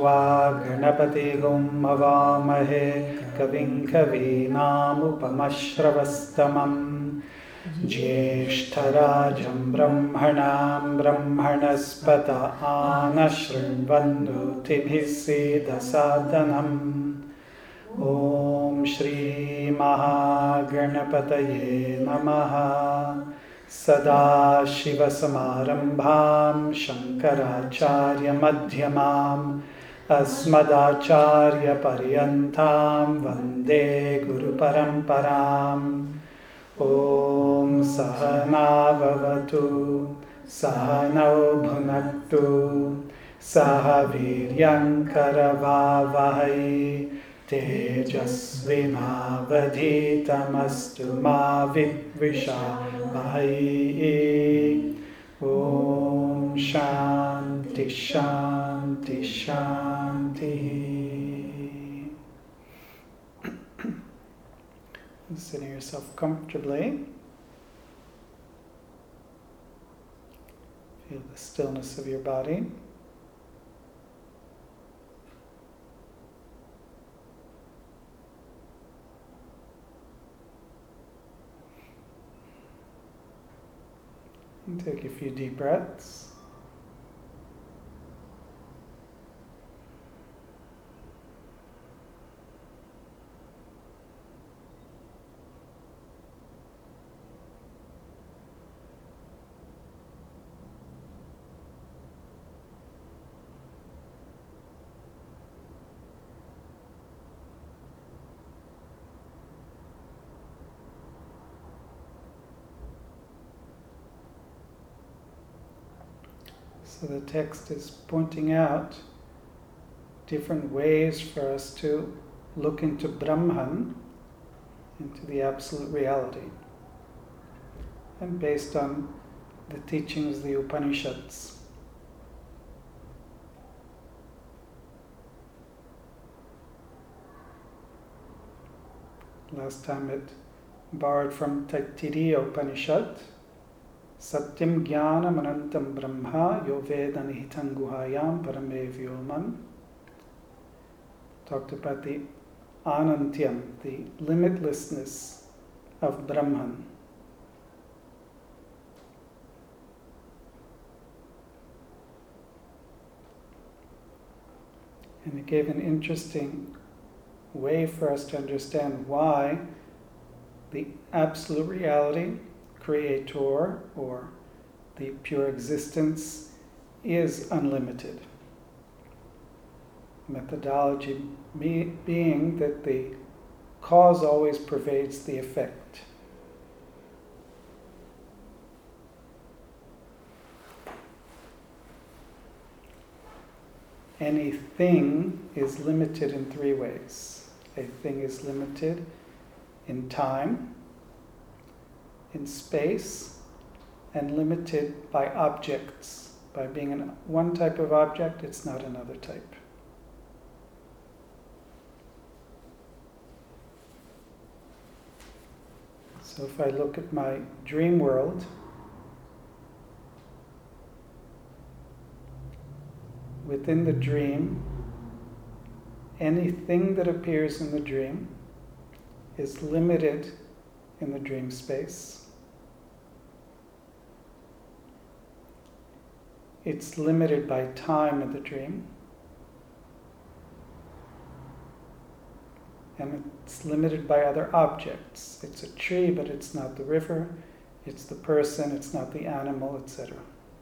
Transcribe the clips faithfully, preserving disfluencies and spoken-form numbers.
त्वा गणपतिगुं हवामहे कविं कवीनामुपमश्रवस्तमम् ज्येष्ठराजं ब्रह्मणां ब्रह्मणस्पत आनशृण्वन्नोतिभिः सीदसादनम् ॐ श्रीमहागणपतये नमः। सदाशिवसमारम्भां शङ्कराचार्यमध्यमाम् अस्मदाचार्यपर्यन्तां वन्दे गुरुपरम्पराम्। ॐ सहना भवतु सहनौ भुनक्तु सह वीर्यङ्करवावहै तेजस्विनावधीतमस्तु मा विद्विषावहै। ॐ शान्ति शान्ति शान्तिः। Sitting yourself comfortably. Feel the stillness of your body. And take a few deep breaths. So the text is pointing out different ways for us to look into Brahman, into the absolute reality, and based on the teachings of the Upanishads. Last time it borrowed from Taittiriya Upanishad, Satyam Jnanam Anantam Brahma Yo Veda Nihitam Guhayam Parame Vyoman. Talked about the Anantyam, the limitlessness of Brahman. And it gave an interesting way for us to understand why the absolute reality, creator, or the pure existence, is unlimited. Methodology me- being that the cause always pervades the effect. Anything is limited in three ways. A thing is limited in time, in space, and limited by objects. By being an, one type of object, it's not another type. So if I look at my dream world, within the dream, anything that appears in the dream is limited in the dream space. It's limited by time of the dream. And it's limited by other objects. It's a tree, but it's not the river. It's the person, it's not the animal, et cetera.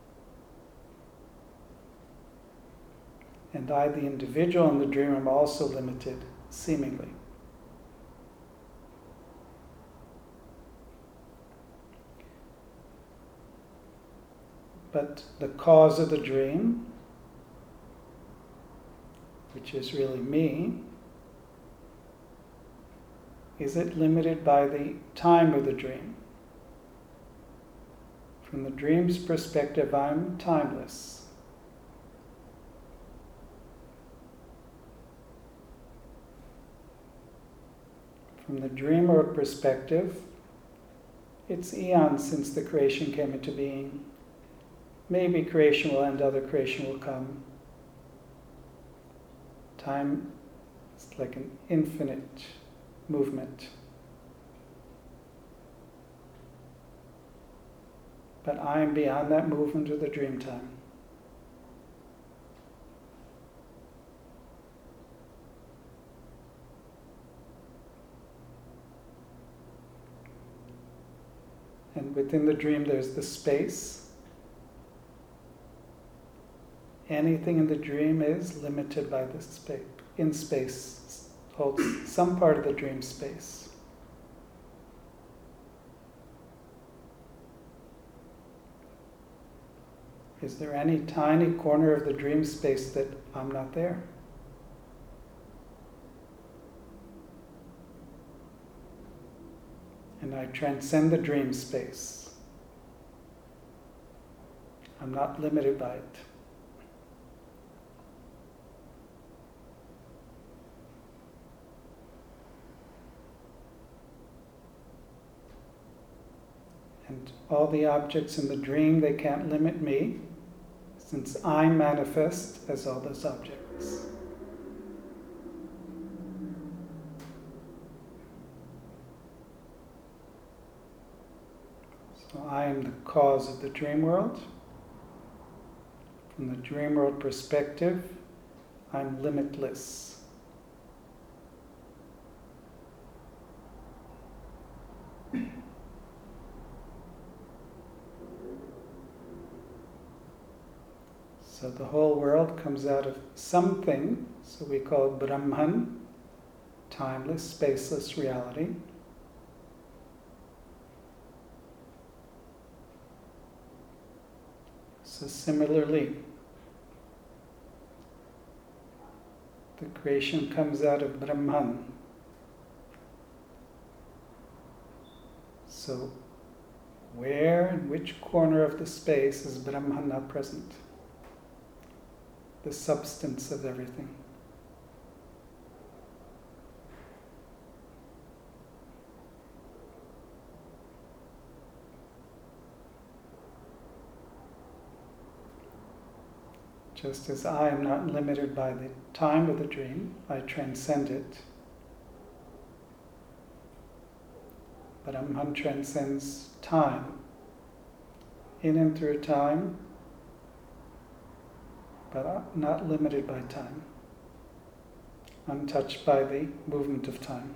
And I, the individual in the dream, am also limited, seemingly. But the cause of the dream, which is really me, is it limited by the time of the dream? From the dream's perspective, I'm timeless. From the dreamer perspective, it's eons since the creation came into being. Maybe creation will end, other creation will come. Time is like an infinite movement. But I am beyond that movement of the dream time. And within the dream there's the space. Anything in the dream is limited by the space. In space holds some part of the dream space. Is there any tiny corner of the dream space that I'm not there? And I transcend the dream space. I'm not limited by it. And all the objects in the dream, they can't limit me, since I manifest as all those objects. So I am the cause of the dream world. From the dream world perspective, I'm limitless. So the whole world comes out of something, so we call it Brahman, timeless, spaceless reality. So similarly, the creation comes out of Brahman. So where, in which corner of the space is Brahman not present? The substance of everything. Just as I am not limited by the time of the dream, I transcend it. But Brahman transcends time, in and through time, but not limited by time, untouched by the movement of time.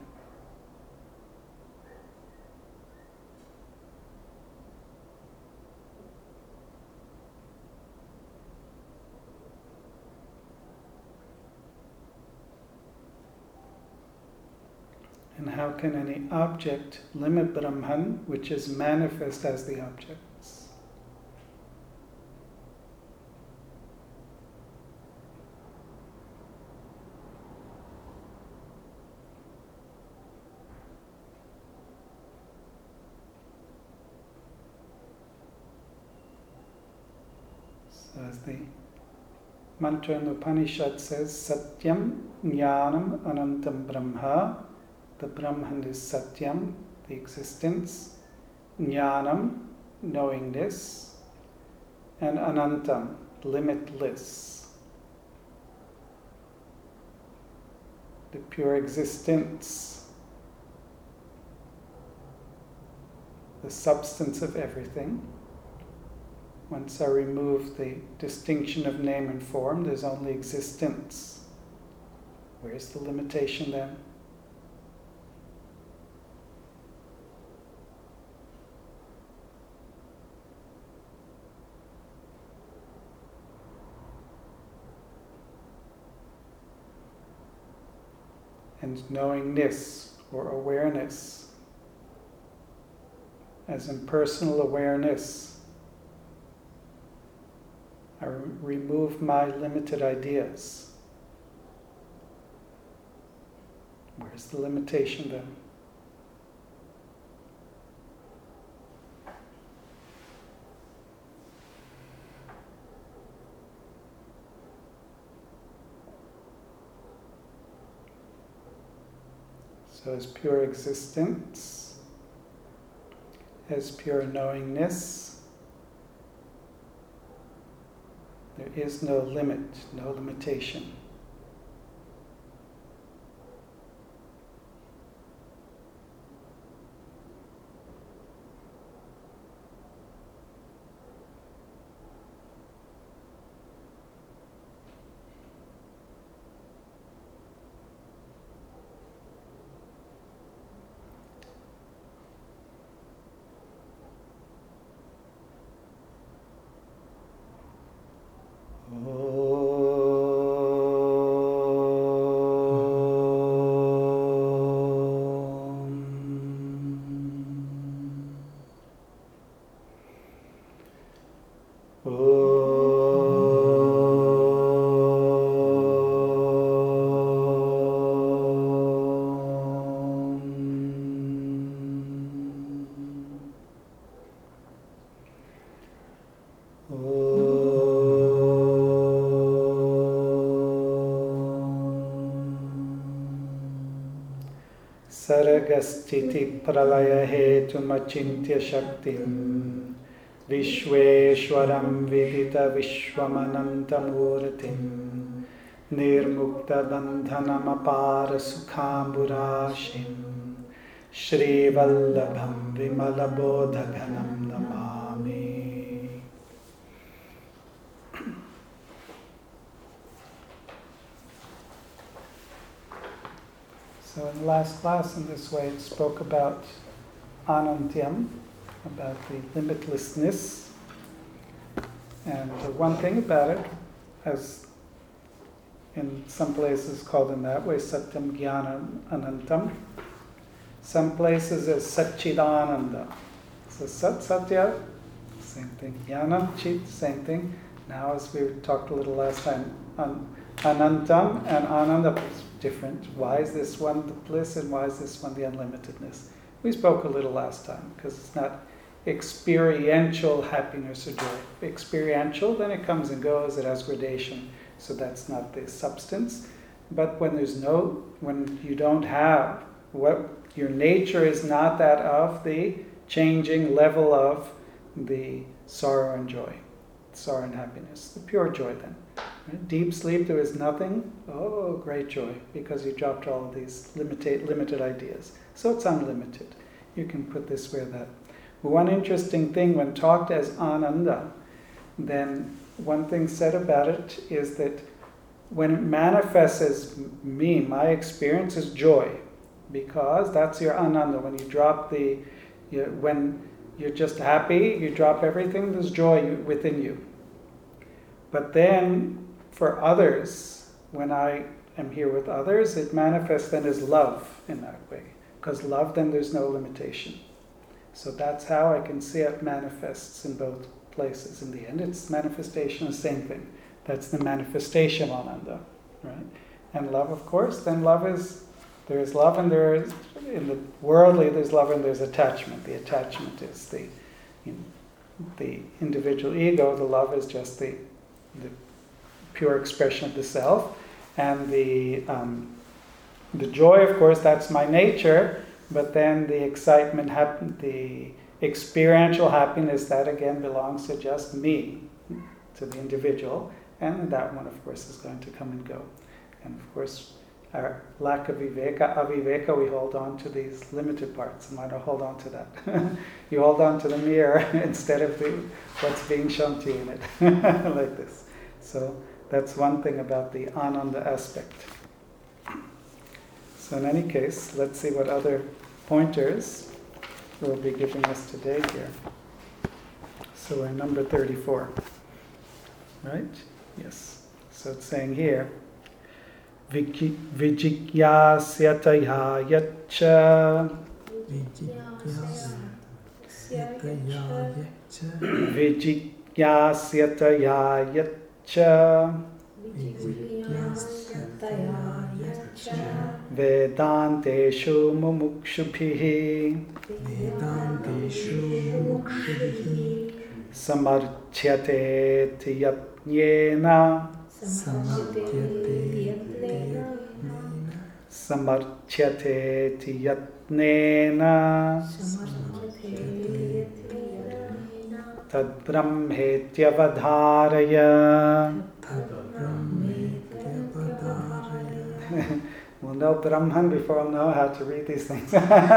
And how can any object limit Brahman, which is manifest as the objects? So as the mantra in the Upanishad says, Satyam Jnanam Anantam Brahma. The Brahman is Satyam, the existence, Jnanam, knowingness, and Anantam, limitless, the pure existence, the substance of everything. Once I remove the distinction of name and form, there's only existence. Where's the limitation then? And knowingness or awareness, as impersonal awareness, I re- remove my limited ideas. Where's the limitation then? So as pure existence, as pure knowingness, there is no limit, no limitation. Jagasthiti Pralaya Hetumachintya Shaktim Vishweshwaram Vidita Vishwamanantamurtim Nirmukta Bandhanam Apara Sukhamburashim Shri Vallabham Vimalabodhaganam Namami. So in the last class, in this way, it spoke about Anantyam, about the limitlessness. And uh, one thing about it, as in some places called in that way, Satyam Jnanam Anantam. Some places as Satchidananda. So Sat Satya, same thing. Jnanam Chit, same thing. Now, as we talked a little last time, An- Anantam and Ananda is different. Why is this one the bliss and why is this one the unlimitedness? We spoke a little last time because it's not experiential happiness or joy. Experiential, then it comes and goes, it has gradation, so that's not the substance. But when there's no, when you don't have, what your nature is not that of the changing level of the sorrow and joy, sorrow and happiness, the pure joy then. Right? Deep sleep, there is nothing, oh, great joy, because you dropped all of these limited, limited ideas. So it's unlimited. You can put this way or that. One interesting thing when talked as Ananda, then one thing said about it is that when it manifests as me, my experience is joy, because that's your Ananda. When you drop the, you, when you're just happy, you drop everything, there's joy within you. But then for others, when I am here with others, it manifests then as love in that way. Because love, then there's no limitation. So that's how I can see it manifests in both places. In the end, it's manifestation, the same thing. That's the manifestation Ananda, right? And love, of course, then love is, there is love and there is, in the worldly, there's love and there's attachment. The attachment is the, you know, the individual ego. The love is just the, the pure expression of the self. And the um, the joy, of course, that's my nature. But then the excitement, hap- the experiential happiness, that again belongs to just me, to the individual. And that one, of course, is going to come and go. And of course, our lack of viveka, aviveka, we hold on to these limited parts. And why don't hold on to that? You hold on to the mirror instead of the, what's being shown to you in it, like this. So that's one thing about the Ananda aspect. So in any case, let's see what other pointers we'll be giving us today here. So we're number thirty-four, right? Yes. So it's saying here, Vijikyasyataya yaccha Vijikyasyataya yaccha Vedanteshu mumukshubhihi Vedanteshu mumukshubhihi Samarchyate tiyapnyena Samartyate Samarchyate tiyatnena Tad brahmetyavadharaya. We'll know Brahman before we'll know how to read these things.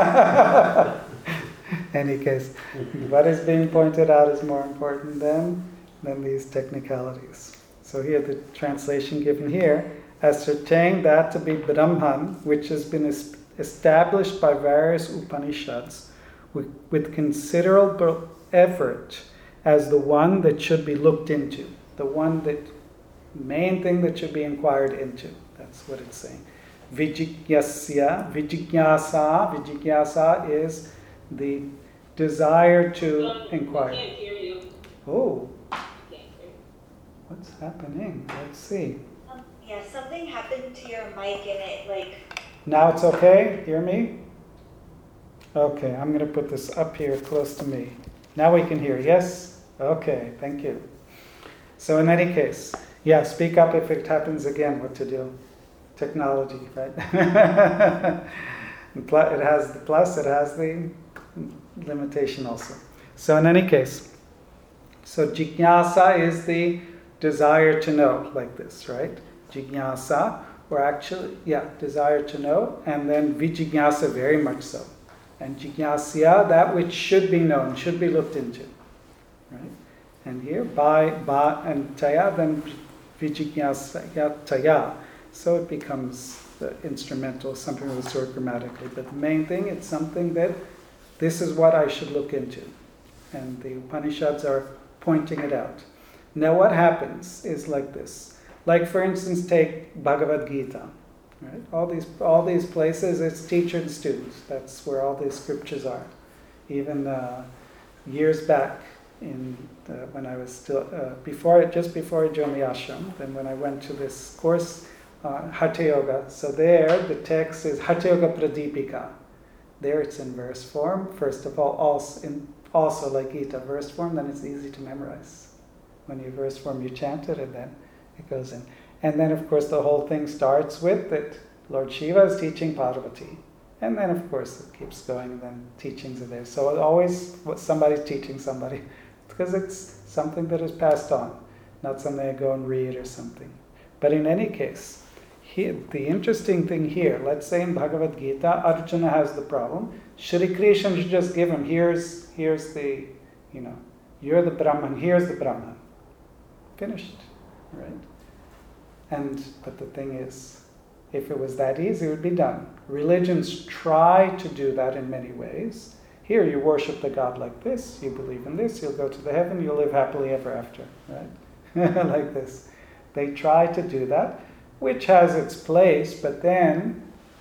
Any case, what is being pointed out is more important than, than these technicalities. So here, the translation given here, ascertain that to be Brahman, which has been es- established by various Upanishads with, with considerable effort as the one that should be looked into, the one that, main thing that should be inquired into. That's what it's saying. Vijigyasya, vijigyasa, vijigyasa is the desire to inquire. I can't hear you. Oh, I can't hear you. what's happening? Let's see. Um, yeah, something happened to your mic and it like... Now it's okay? Hear me? Okay, I'm going to put this up here close to me. Now we can hear, yes? Okay, thank you. So in any case, yeah, speak up if it happens again, what to do. Technology, right? And pl- it has the plus, it has the limitation also. So in any case, so jignasa is the desire to know, like this, right? Jignasa, or actually, yeah, desire to know, and then vijignasa, very much so. And jignasya, that which should be known, should be looked into, right? And here, by, ba, and taya, then vijignasa, taya. So it becomes the instrumental, something of the sort grammatically. But the main thing, it's something that this is what I should look into. And the Upanishads are pointing it out. Now what happens is like this. Like for instance, take Bhagavad Gita. Right? All these all these places, it's teacher and students. That's where all these scriptures are. Even uh, years back, in uh, when I was still uh, before just before I joined the ashram, then when I went to this course, uh, Hatha Yoga. So there, the text is Hatha Yoga Pradipika. There, it's in verse form. First of all, also in also like Gita, verse form. Then it's easy to memorize. When you verse form, you chant it, and then it goes in. And then, of course, the whole thing starts with that Lord Shiva is teaching Parvati. And then, of course, it keeps going, and then teachings are there. So it always somebody's teaching somebody, because it's something that is passed on, not something I go and read or something. But in any case, he, the interesting thing here, let's say in Bhagavad Gita, Arjuna has the problem. Shri Krishna should just give him, here's, here's the, you know, you're the Brahman, here's the Brahman. Finished, right? And, but the thing is, if it was that easy, it would be done. Religions try to do that in many ways. Here, you worship the God like this, you believe in this, you'll go to the heaven, you'll live happily ever after, right? Like this. They try to do that, which has its place, but then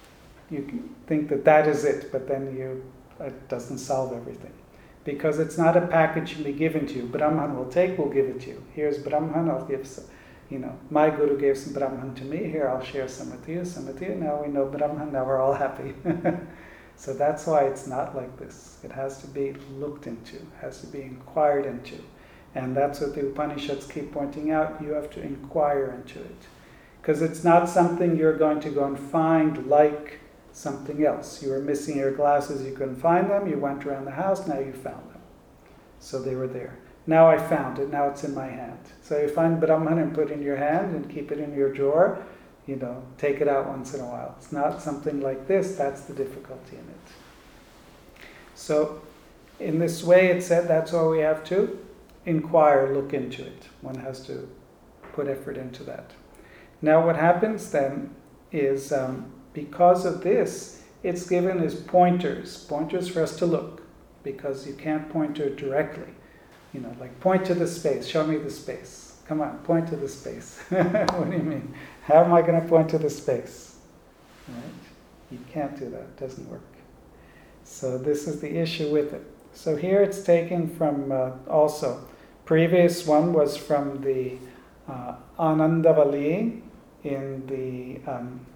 you think that that is it, but then you it doesn't solve everything. Because it's not a package to be given to you. Brahman will take, will give it to you. Here's Brahman, I'll give some. You know, my guru gave some Brahman to me, here I'll share some with you, some with you, now we know Brahman, now we're all happy. So that's why it's not like this. It has to be looked into, has to be inquired into. And that's what the Upanishads keep pointing out, you have to inquire into it. Because it's not something you're going to go and find like something else. You were missing your glasses, you couldn't find them, you went around the house, now you found them. So they were there. Now I found it, now it's in my hand. So you find Brahman and put it in your hand and keep it in your drawer, you know, take it out once in a while. It's not something like this, that's the difficulty in it. So in this way it said that's why we have to inquire, look into it. One has to put effort into that. Now what happens then is, um, because of this, it's given as pointers, pointers for us to look, because you can't point to it directly. You know, like point to the space, show me the space. Come on, point to the space. What do you mean? How am I going to point to the space? Right? You can't do that, it doesn't work. So this is the issue with it. So here it's taken from uh, also, previous one was from the uh, Anandavali in the um,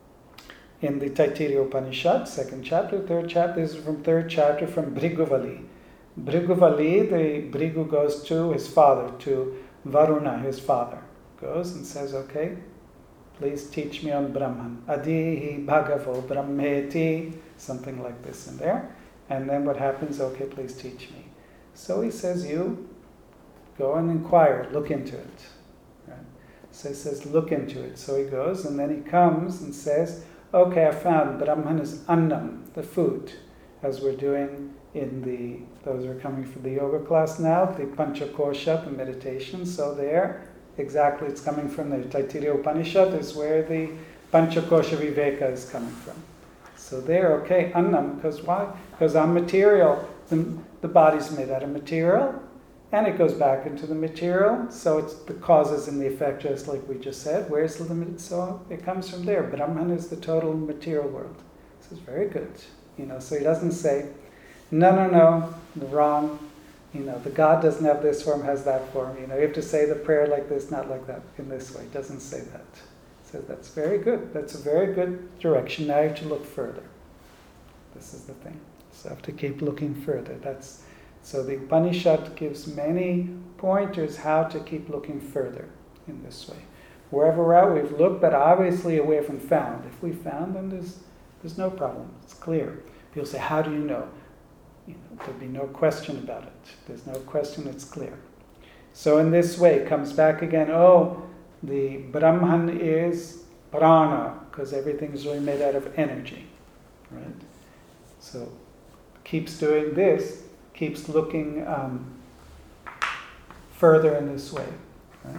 in the Taittiriya Upanishad, second chapter, third chapter. This is from third chapter from Bhriguvali. Bhriguvali, the Bhrigu goes to his father, to Varuna, his father, goes and says, okay, please teach me on Brahman. Adihi Bhagavo Brahmeti, something like this in there. And then what happens? Okay, please teach me. So he says, you go and inquire, look into it. Right? So he says, look into it. So he goes, and then he comes and says, okay, I found Brahman is annam, the food, as we're doing in the, those are coming from the yoga class now, the Panchakosha, the meditation. So there, exactly, it's coming from the Taittiriya Upanishad, is where the Panchakosha Viveka is coming from. So there, okay, annam, because why? Because I'm material, the, the body's made out of material, and it goes back into the material, so it's the causes and the effect, just like we just said. Where's the limit? So it comes from there. Brahman is the total material world. This is very good. You know, so he doesn't say, no, no, no, wrong. You know, the God doesn't have this form, has that form. You know, you have to say the prayer like this, not like that, in this way. He doesn't say that. He says, that's very good. That's a very good direction. Now you have to look further. This is the thing. So I have to keep looking further. That's so the Upanishad gives many pointers how to keep looking further in this way. Wherever we're at, we've looked, but obviously we haven't found. If we found, then there's There's no problem. It's clear. People say, how do you know? You know, there'd be no question about it. There's no question, it's clear. So in this way, it comes back again, oh, the Brahman is prana, because everything is really made out of energy, right? So keeps doing this, keeps looking um, further in this way, right?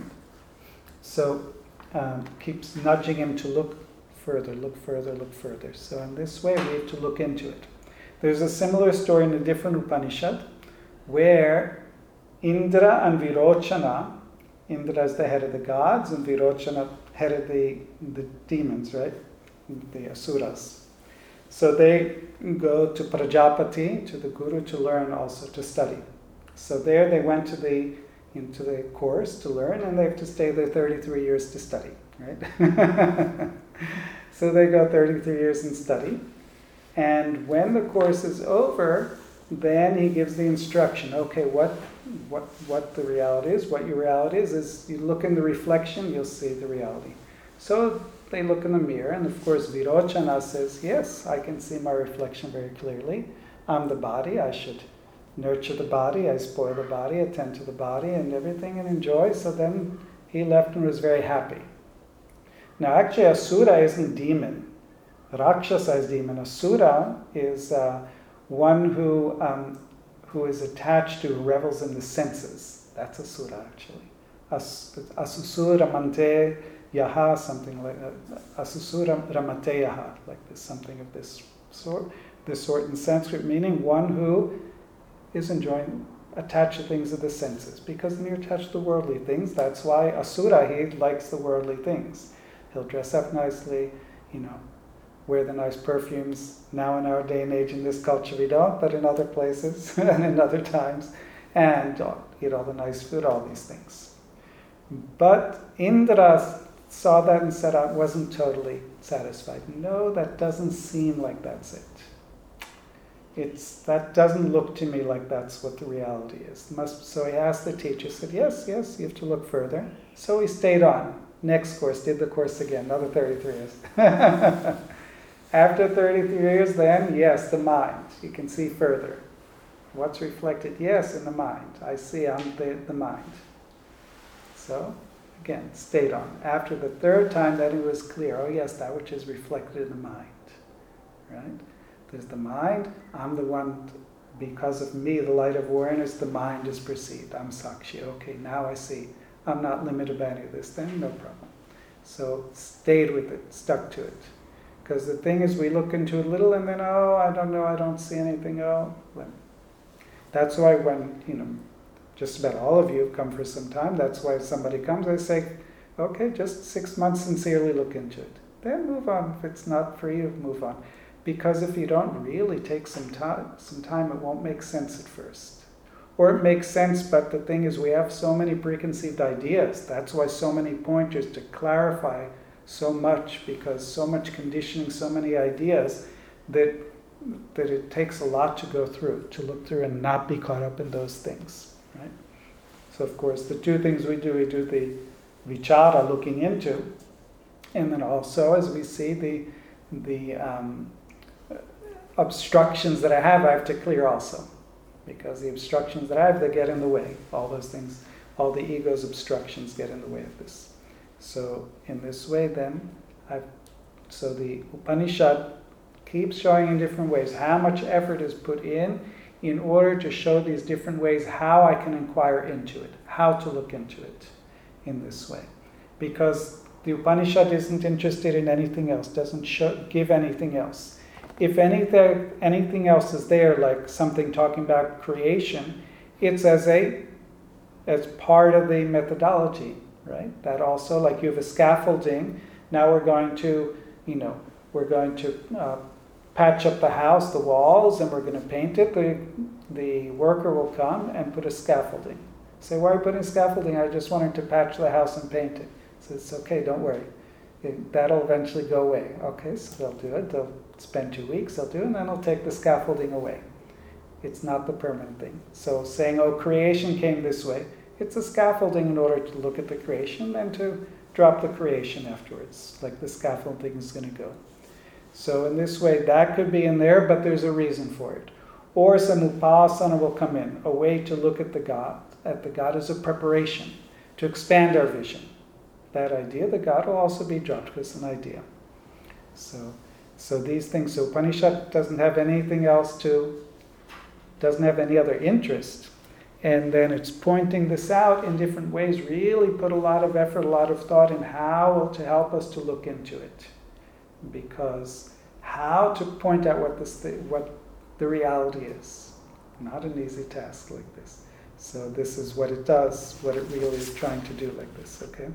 So um, keeps nudging him to look further, look further, look further. So in this way, we have to look into it. There's a similar story in a different Upanishad where Indra and Virochana, Indra is the head of the gods and Virochana head of the, the demons, right? The asuras. So they go to Prajapati, to the guru, to learn also, to study. So there they went to the into the course to learn, and they have to stay there thirty-three years to study, right? So they go thirty-three years and study. And when the course is over, then he gives the instruction, okay, what what what the reality is, what your reality is, is you look in the reflection, you'll see the reality. So they look in the mirror, and of course Virochana says, yes, I can see my reflection very clearly. I'm the body, I should nurture the body, I spoil the body, attend to the body and everything and enjoy. So then he left and was very happy. Now actually Asura isn't demon. Rakshasa is demon. Asura is uh, one who um, who is attached to, revels in the senses. That's Asura actually. As, asusura mante yaha, something like that. Asusura ramate yaha, like this, something of this sort. This sort in Sanskrit, meaning one who is enjoying, attached to things of the senses. Because when you're attached to worldly things, that's why Asura, he likes the worldly things. He'll dress up nicely, you know, wear the nice perfumes. Now in our day and age, in this culture we don't, but in other places and in other times, and eat all the nice food, all these things. But Indra saw that and said, I wasn't totally satisfied. No, that doesn't seem like that's it. It's, that doesn't look to me like that's what the reality is. Must, so he asked the teacher, said, yes, yes, you have to look further. So he stayed on. Next course, did the course again, another thirty-three years. After thirty-three years, then, yes, the mind. You can see further. What's reflected? Yes, in the mind. I see I'm the, the mind. So, again, stayed on. After the third time, then it was clear, oh yes, that which is reflected in the mind. Right? There's the mind, I'm the one, because of me, the light of awareness, the mind is perceived. I'm Sakshi. Okay, now I see. I'm not limited by any of this, then no problem. So stayed with it, stuck to it. Because the thing is, we look into it a little and then, oh, I don't know, I don't see anything, oh. Well, that's why when, you know, just about all of you have come for some time, that's why if somebody comes, I say, okay, just six months sincerely look into it. Then move on. If it's not for you, move on. Because if you don't really take some time, some time, it won't make sense at first. Or it makes sense, but the thing is we have so many preconceived ideas. That's why so many pointers to clarify so much, because so much conditioning, so many ideas, that that it takes a lot to go through, to look through and not be caught up in those things. Right? So of course the two things we do, we do the vichara, looking into, and then also as we see the the um, obstructions that I have, I have to clear also. Because the obstructions that I have, they get in the way. All those things, all the ego's obstructions get in the way of this. So in this way then, I've, so the Upanishad keeps showing in different ways how much effort is put in in order to show these different ways how I can inquire into it, how to look into it in this way. Because the Upanishad isn't interested in anything else, doesn't show, give anything else. If anything, anything else is there, like something talking about creation, it's as a as part of the methodology, right? That also, like you have a scaffolding. Now we're going to, you know, we're going to uh, patch up the house, the walls, and we're going to paint it. The the worker will come and put a scaffolding. Say, why are you putting scaffolding? I just wanted to patch the house and paint it. So it's okay, don't worry. It, that'll eventually go away. Okay, so they'll do it. They'll spend two weeks, they'll do it, and then they'll take the scaffolding away. It's not the permanent thing. So saying, oh, creation came this way, it's a scaffolding in order to look at the creation and to drop the creation afterwards, like the scaffolding is going to go. So in this way, that could be in there, but there's a reason for it. Or some upasana will come in, a way to look at the God, at the God as a preparation, to expand our vision. That idea, the God will also be dropped as an idea. So, so these things, so Upanishad doesn't have anything else to, doesn't have any other interest. And then it's pointing this out in different ways, really put a lot of effort, a lot of thought in how to help us to look into it. Because how to point out what this th- what the reality is, not an easy task like this. So this is what it does, what it really is trying to do like this, okay?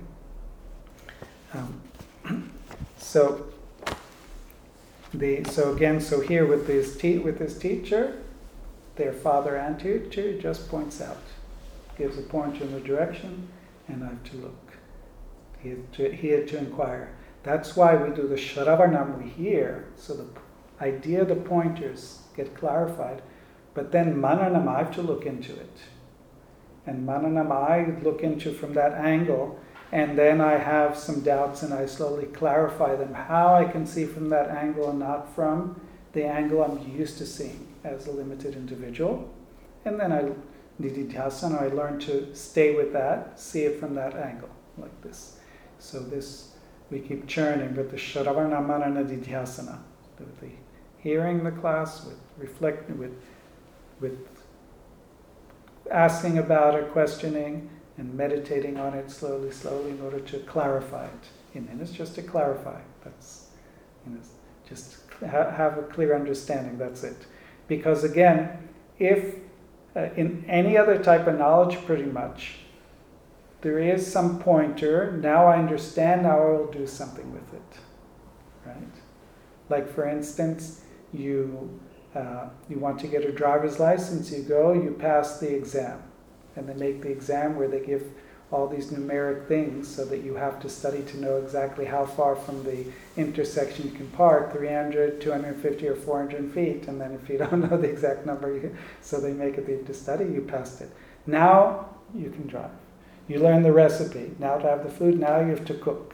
Um, so the so again, so here with this te- with this teacher, their father and teacher just points out, gives a pointer in the direction, and I have to look. He had to, he had to inquire. That's why we do the Shravanam, we hear, so the idea, the pointers get clarified, but then Mananam, I have to look into it. And Mananam, I look into from that angle, and then I have some doubts and I slowly clarify them, how I can see from that angle and not from the angle I'm used to seeing as a limited individual. And then I, Nididhyasana, I learn to stay with that, see it from that angle, like this. So this, we keep churning with the Shravana Manana Nididhyasana, with the hearing the class, with reflecting, with, with asking about it, questioning, and meditating on it slowly, slowly in order to clarify it. And it's just to clarify. That's, you know, just ha- have a clear understanding, that's it. Because again, if uh, in any other type of knowledge pretty much, there is some pointer, now I understand, now I will do something with it, right? Like for instance, you uh, you want to get a driver's license, you go, you pass the exam. And they make the exam where they give all these numeric things so that you have to study to know exactly how far from the intersection you can park, three hundred, two hundred fifty, or four hundred feet. And then if you don't know the exact number, you, so they make it that you have to study, you passed it. Now you can drive. You learn the recipe. Now to have the food, now you have to cook.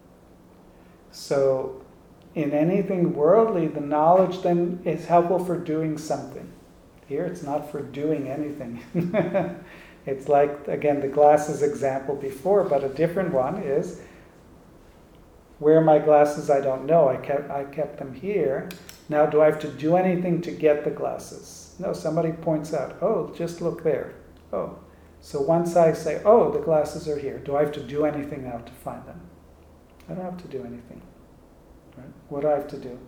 So in anything worldly, the knowledge then is helpful for doing something. Here it's not for doing anything. It's like, again, the glasses example before, but a different one is, where are my glasses? I don't know. I kept, I kept them here. Now do I have to do anything to get the glasses? No, somebody points out, oh, just look there. Oh, so once I say, oh, the glasses are here, do I have to do anything now to find them? I don't have to do anything. Right? What do I have to do?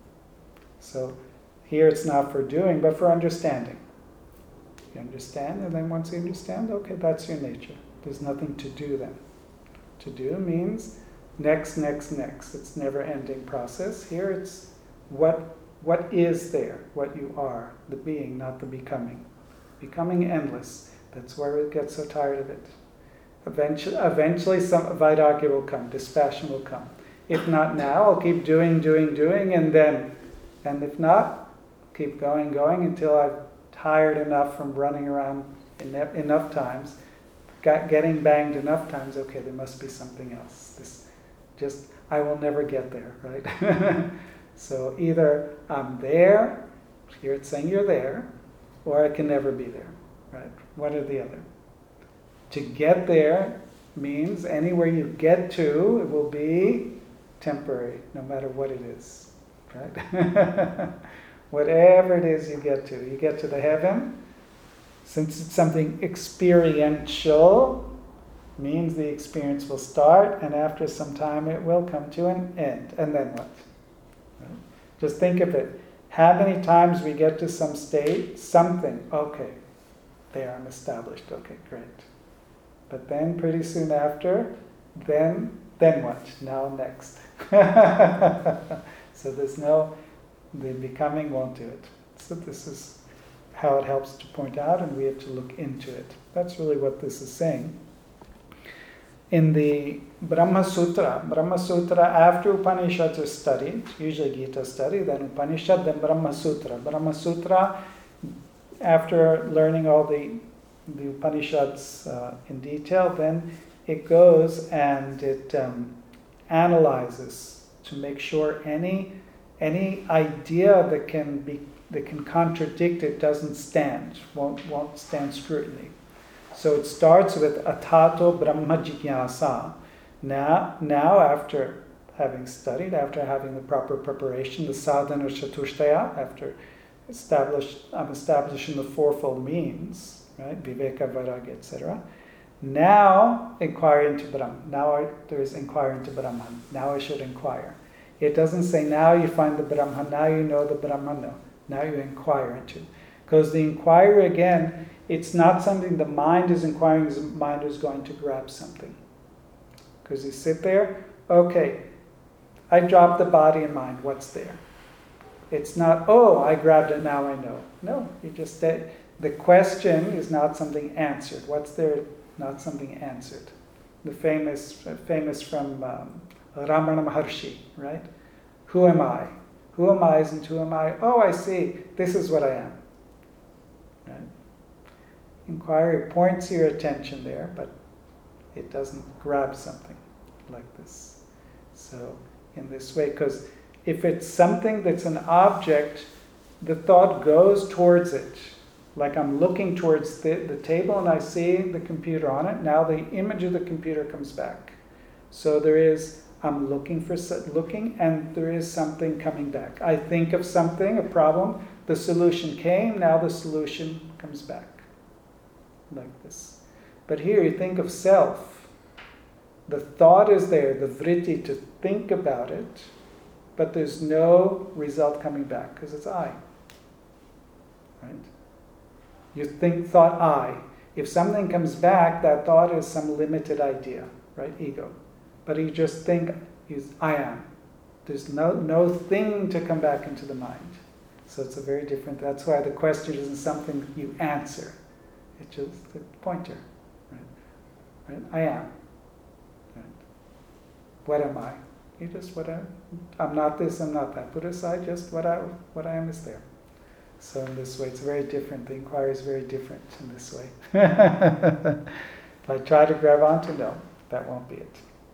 So here it's not for doing, but for understanding. You understand, and then once you understand, okay, that's your nature. There's nothing to do then. To do means next, next, next. It's never-ending process. Here it's what what is there, what you are, the being, not the becoming. Becoming endless. That's where we get so tired of it. Eventually, eventually some vairagya will come, dispassion will come. If not now, I'll keep doing, doing, doing, and then, and if not, keep going, going until I've tired enough from running around enough, enough times, got, getting banged enough times, okay, there must be something else. This just, I will never get there, right? So either I'm there, here it's saying you're there, or I can never be there, right? One or the other. To get there means anywhere you get to, it will be temporary, no matter what it is, right? Whatever it is you get to. You get to the heaven, since it's something experiential, means the experience will start, and after some time it will come to an end. And then what? Right? Just think of it. How many times we get to some state, something, okay, there I'm established, okay, great. But then pretty soon after, then, then what? Now next. So there's no, the becoming won't do it. So this is how it helps to point out, and we have to look into it. That's really what this is saying. In the Brahma Sutra, Brahma Sutra, after Upanishads are studied, usually Gita study, then Upanishad, then Brahma Sutra. Brahma Sutra, after learning all the, the Upanishads uh, in detail, then it goes and it um, analyzes to make sure any any idea that can be that can contradict it doesn't stand, won't won't stand scrutiny. So it starts with atato brahma jigyasa. Now, now after having studied, after having the proper preparation, the sadhana chatushtaya, after established, I'm establishing the fourfold means, right? Viveka, vairagya, et cetera. Now inquire into Brahman. Now I, there is inquire into Brahman. Now I should inquire. It doesn't say now you find the Brahman, now you know the Brahman. No. Now you inquire into. Because the inquiry, again, it's not something the mind is inquiring, the mind is going to grab something. Because you sit there, okay, I dropped the body and mind, what's there? It's not, oh, I grabbed it, now I know. No, you just, the question is not something answered. What's there? Not something answered. The famous, famous from um, Ramana Maharshi, right? Who am I? Who am I isn't who am I? Oh, I see. This is what I am. Right? Inquiry points your attention there, but it doesn't grab something like this. So, in this way, because if it's something that's an object, the thought goes towards it. Like I'm looking towards the, the table and I see the computer on it. Now the image of the computer comes back. So there is, I'm looking for looking and there is something coming back. I think of something, a problem, the solution came, now the solution comes back. Like this. But here you think of self. The thought is there, the vritti to think about it, but there's no result coming back because it's I. Right? You think thought I. If something comes back, that thought is some limited idea, right? Ego. But you just think, I am. There's no, no thing to come back into the mind. So it's a very different, that's why the question isn't something you answer. It's just a pointer. Right? Right? I am. Right? What am I? You just what I I'm not this, I'm not that. Put aside just what I what I am is there. So in this way, it's very different. The inquiry is very different in this way. If I try to grab onto, no, that won't be it.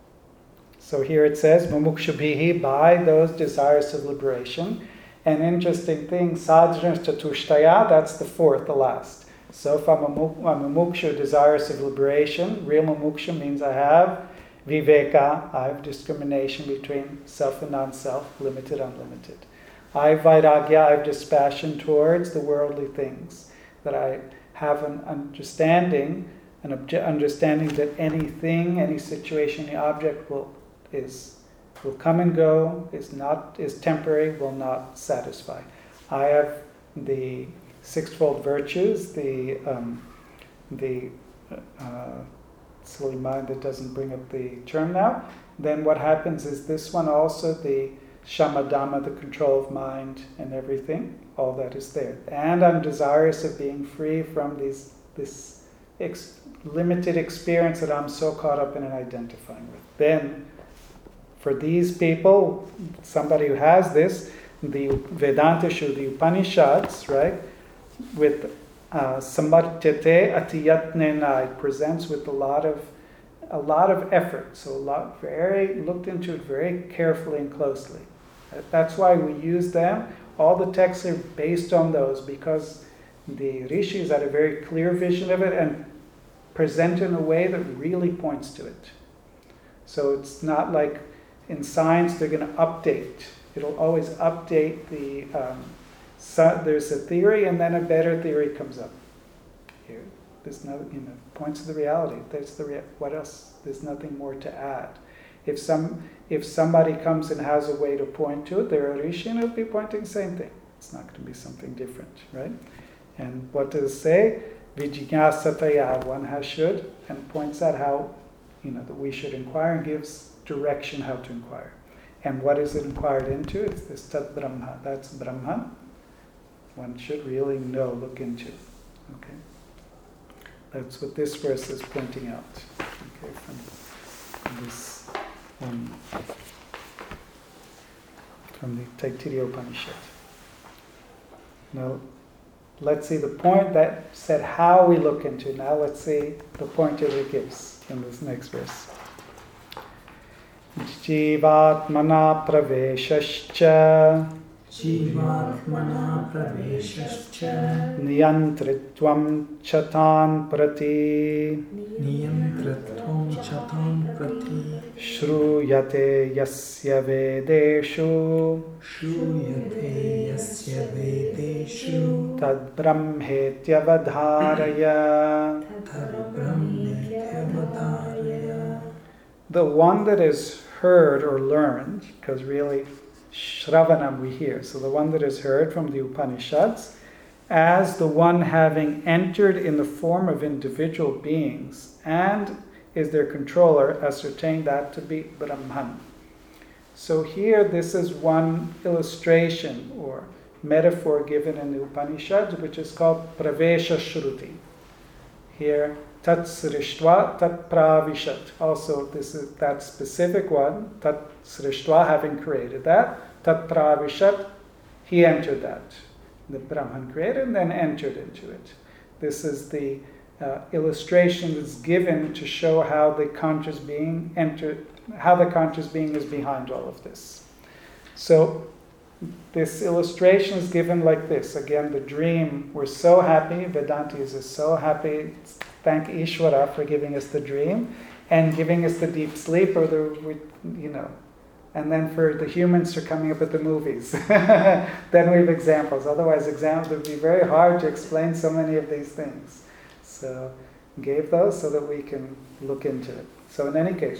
So here it says, mumukshabhihi, by those desires of liberation. An interesting thing, sadhana chatushtaya, that's the fourth, the last. So if I'm a mumuksha, desirous of liberation, real mumuksha means I have viveka, I have discrimination between self and non-self, limited, unlimited. I have vairagya, I have dispassion towards the worldly things. That I have an understanding, an obje- understanding that anything, any situation, any object will is will come and go, is not is temporary, will not satisfy. I have the sixfold virtues, the um, the uh, silly mind that doesn't bring up the term now. Then what happens is this one also, the shamadama, the control of mind and everything, all that is there. And I'm desirous of being free from these this ex- limited experience that I'm so caught up in and identifying with. Then, for these people, somebody who has this, the Vedanta Shu, the Upanishads, right, with uh, samartyate atiyatnena, it presents with a lot of a lot of effort. So a lot, very looked into it very carefully and closely. That's why we use them. All the texts are based on those because the rishis had a very clear vision of it and present in a way that really points to it. So it's not like in science they're going to update. It'll always update the. Um, so there's a theory and then a better theory comes up. Here, there's no, you know, points to the reality. There's the rea- what else? There's nothing more to add. If some if somebody comes and has a way to point to it, they're a rishi and it'll be pointing the same thing. It's not going to be something different, right? And what does it say? Vijñāsataya, one has should, and points out how, you know, that we should inquire and gives direction how to inquire. And what is it inquired into? It's this Tat Brahma. That's Brahman. One should really know, look into. Okay? That's what this verse is pointing out. Okay, from, from this um, from the Taittiriya Upanishad. Now, let's see the point that said how we look into. Now let's see the pointer that it gives in this next verse. Jivatmana praveshascha Jivatmana praveshascha Niyantritvam chatan prati Niyantratvam chatam prati Shruyate yasya vedeshu Shruyate yasya vedeshu Tad brahmetyavadharaya. Tad brahmetyavadharaya. The one that is heard or learned, because really Shravanam we hear, so the one that is heard from the Upanishads, as the one having entered in the form of individual beings and is their controller, ascertain that to be Brahman. So here this is one illustration or metaphor given in the Upanishads, which is called Pravesha Shruti. Here, Tat Srishtva Tat Pravishat. Also, this is that specific one, Tat Srishtva, having created that, Tat Pravishat, he entered that. The Brahman created and then entered into it. This is the uh, illustration that's given to show how the conscious being entered, how the conscious being is behind all of this. So, this illustration is given like this. Again, the dream, we're so happy, Vedantis is so happy, thank Ishvara for giving us the dream and giving us the deep sleep, or the, you know, and then for the humans for coming up with the movies. Then we have examples. Otherwise, examples would be very hard to explain so many of these things. So, gave those so that we can look into it. So in any case,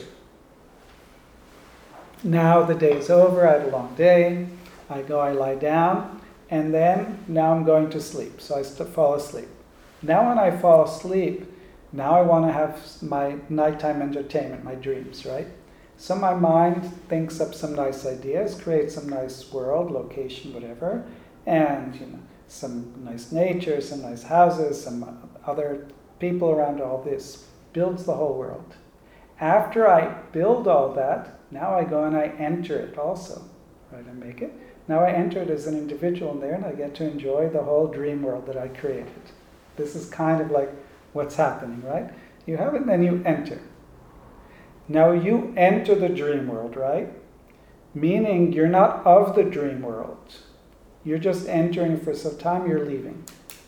now the day is over, I had a long day, I go, I lie down, and then now I'm going to sleep. So I st- fall asleep. Now when I fall asleep, now I want to have my nighttime entertainment, my dreams, right? So my mind thinks up some nice ideas, creates some nice world, location, whatever, and you know, some nice nature, some nice houses, some other people around all this, builds the whole world. After I build all that, now I go and I enter it also, right? I make it. Now I enter it as an individual in there, and I get to enjoy the whole dream world that I created. This is kind of like what's happening, right? You have it, and then you enter. Now you enter the dream world, right? Meaning you're not of the dream world. You're just entering for some time, you're leaving.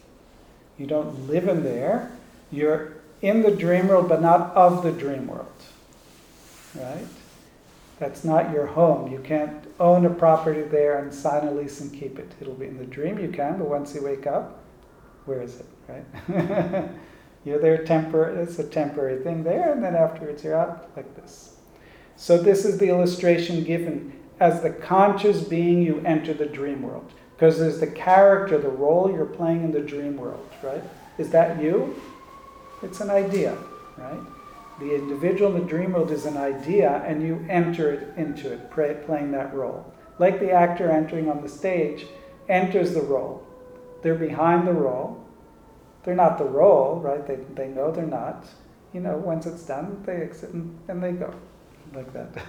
You don't live in there. You're in the dream world, but not of the dream world, right? That's not your home. You can't own a property there and sign a lease and keep it. It'll be in the dream, you can, but once you wake up, where is it, right? You're there temporary, it's a temporary thing there, and then afterwards you're out like this. So this is the illustration given. As the conscious being, you enter the dream world. Because there's the character, the role you're playing in the dream world, right? Is that you? It's an idea, right? The individual in the dream world is an idea, and you enter it into it, play, playing that role. Like the actor entering on the stage enters the role. They're behind the role. They're not the role, right? They they know they're not. You know, once it's done, they exit and, and they go. Like that.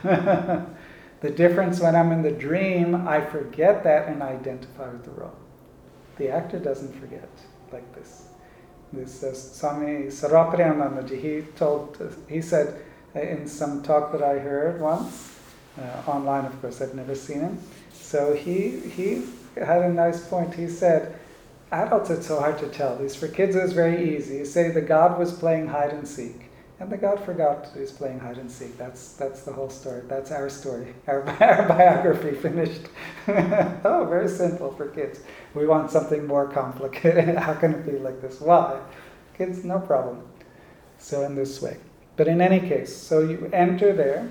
The difference when I'm in the dream, I forget that and I identify with the role. The actor doesn't forget like this. This uh, Swami Sarapriyanandaji, he told, uh, he said uh, in some talk that I heard once, uh, online of course, I've never seen him. So he he had a nice point. He said, adults it's so hard to tell. These for kids it was very easy. You say the God was playing hide and seek. And the God forgot he was playing hide and seek. That's that's the whole story. That's our story. Our, our biography finished. Oh, very simple for kids. We want something more complicated. How can it be like this? Why? Kids, no problem. So in this way. But in any case, so you enter there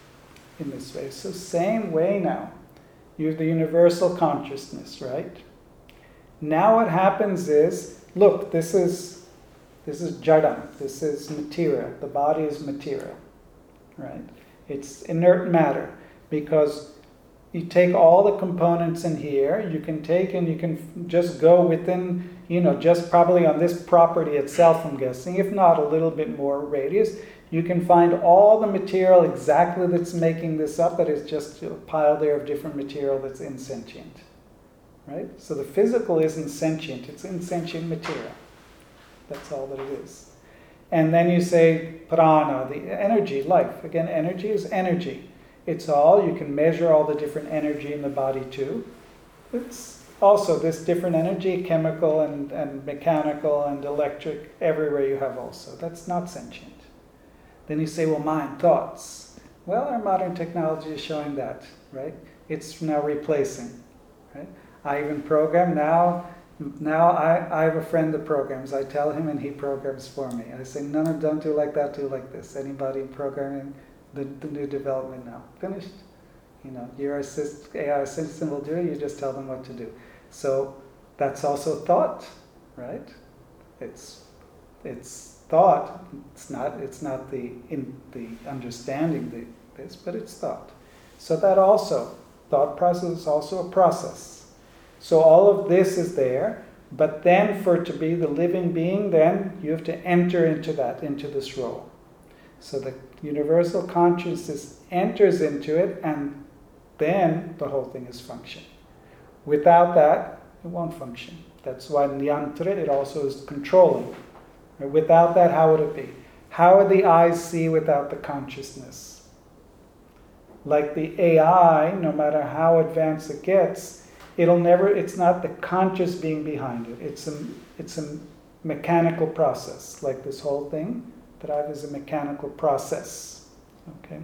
in this way. So same way now. You have the universal consciousness, right? Now what happens is, look, this is This is jada, this is material. The body is material, right? It's inert matter, because you take all the components in here, you can take and you can just go within, you know, just probably on this property itself, I'm guessing, if not a little bit more radius, you can find all the material exactly that's making this up, that is just a pile there of different material that's insentient, right? So the physical isn't sentient, it's insentient material. That's all that it is. And then you say prana, the energy, life. Again, energy is energy. It's all, you can measure all the different energy in the body too. It's also this different energy, chemical and, and mechanical and electric, everywhere you have also. That's not sentient. Then you say, well, mind, thoughts. Well, our modern technology is showing that, right? It's now replacing, right? I even program now. Now I, I have a friend that programs. I tell him and he programs for me. I say, no, no, don't do like that, do like this. Anybody programming the, the new development now. Finished. You know, your assist, A I assistant will do it, you just tell them what to do. So that's also thought, right? It's it's thought. It's not it's not the in the understanding the, this, but it's thought. So that also, thought process is also a process. So all of this is there, but then for it to be the living being, then you have to enter into that, into this role. So the universal consciousness enters into it, and then the whole thing is functioning. Without that, it won't function. That's why in yantra it also is controlling. Without that, how would it be? How would the eyes see without the consciousness? Like the A I, no matter how advanced it gets, it'll never, it's not the conscious being behind it. It's a, it's a mechanical process. Like this whole thing, Drive is a mechanical process. Okay?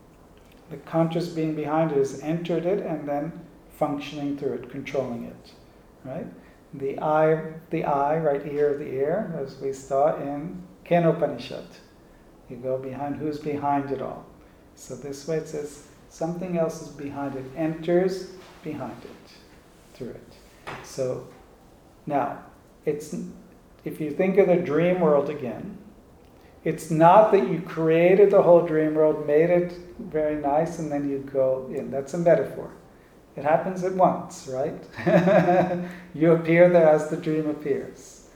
The conscious being behind it has entered it and then functioning through it, controlling it. Right? The eye, the eye, right ear of the ear, as we saw in Kenopanishad. You go behind, who's behind it all? So this way it says something else is behind it, enters behind it, through it. So now, it's if you think of the dream world again, it's not that you created the whole dream world, made it very nice, and then you go in. That's a metaphor. It happens at once, right? You appear there as the dream appears.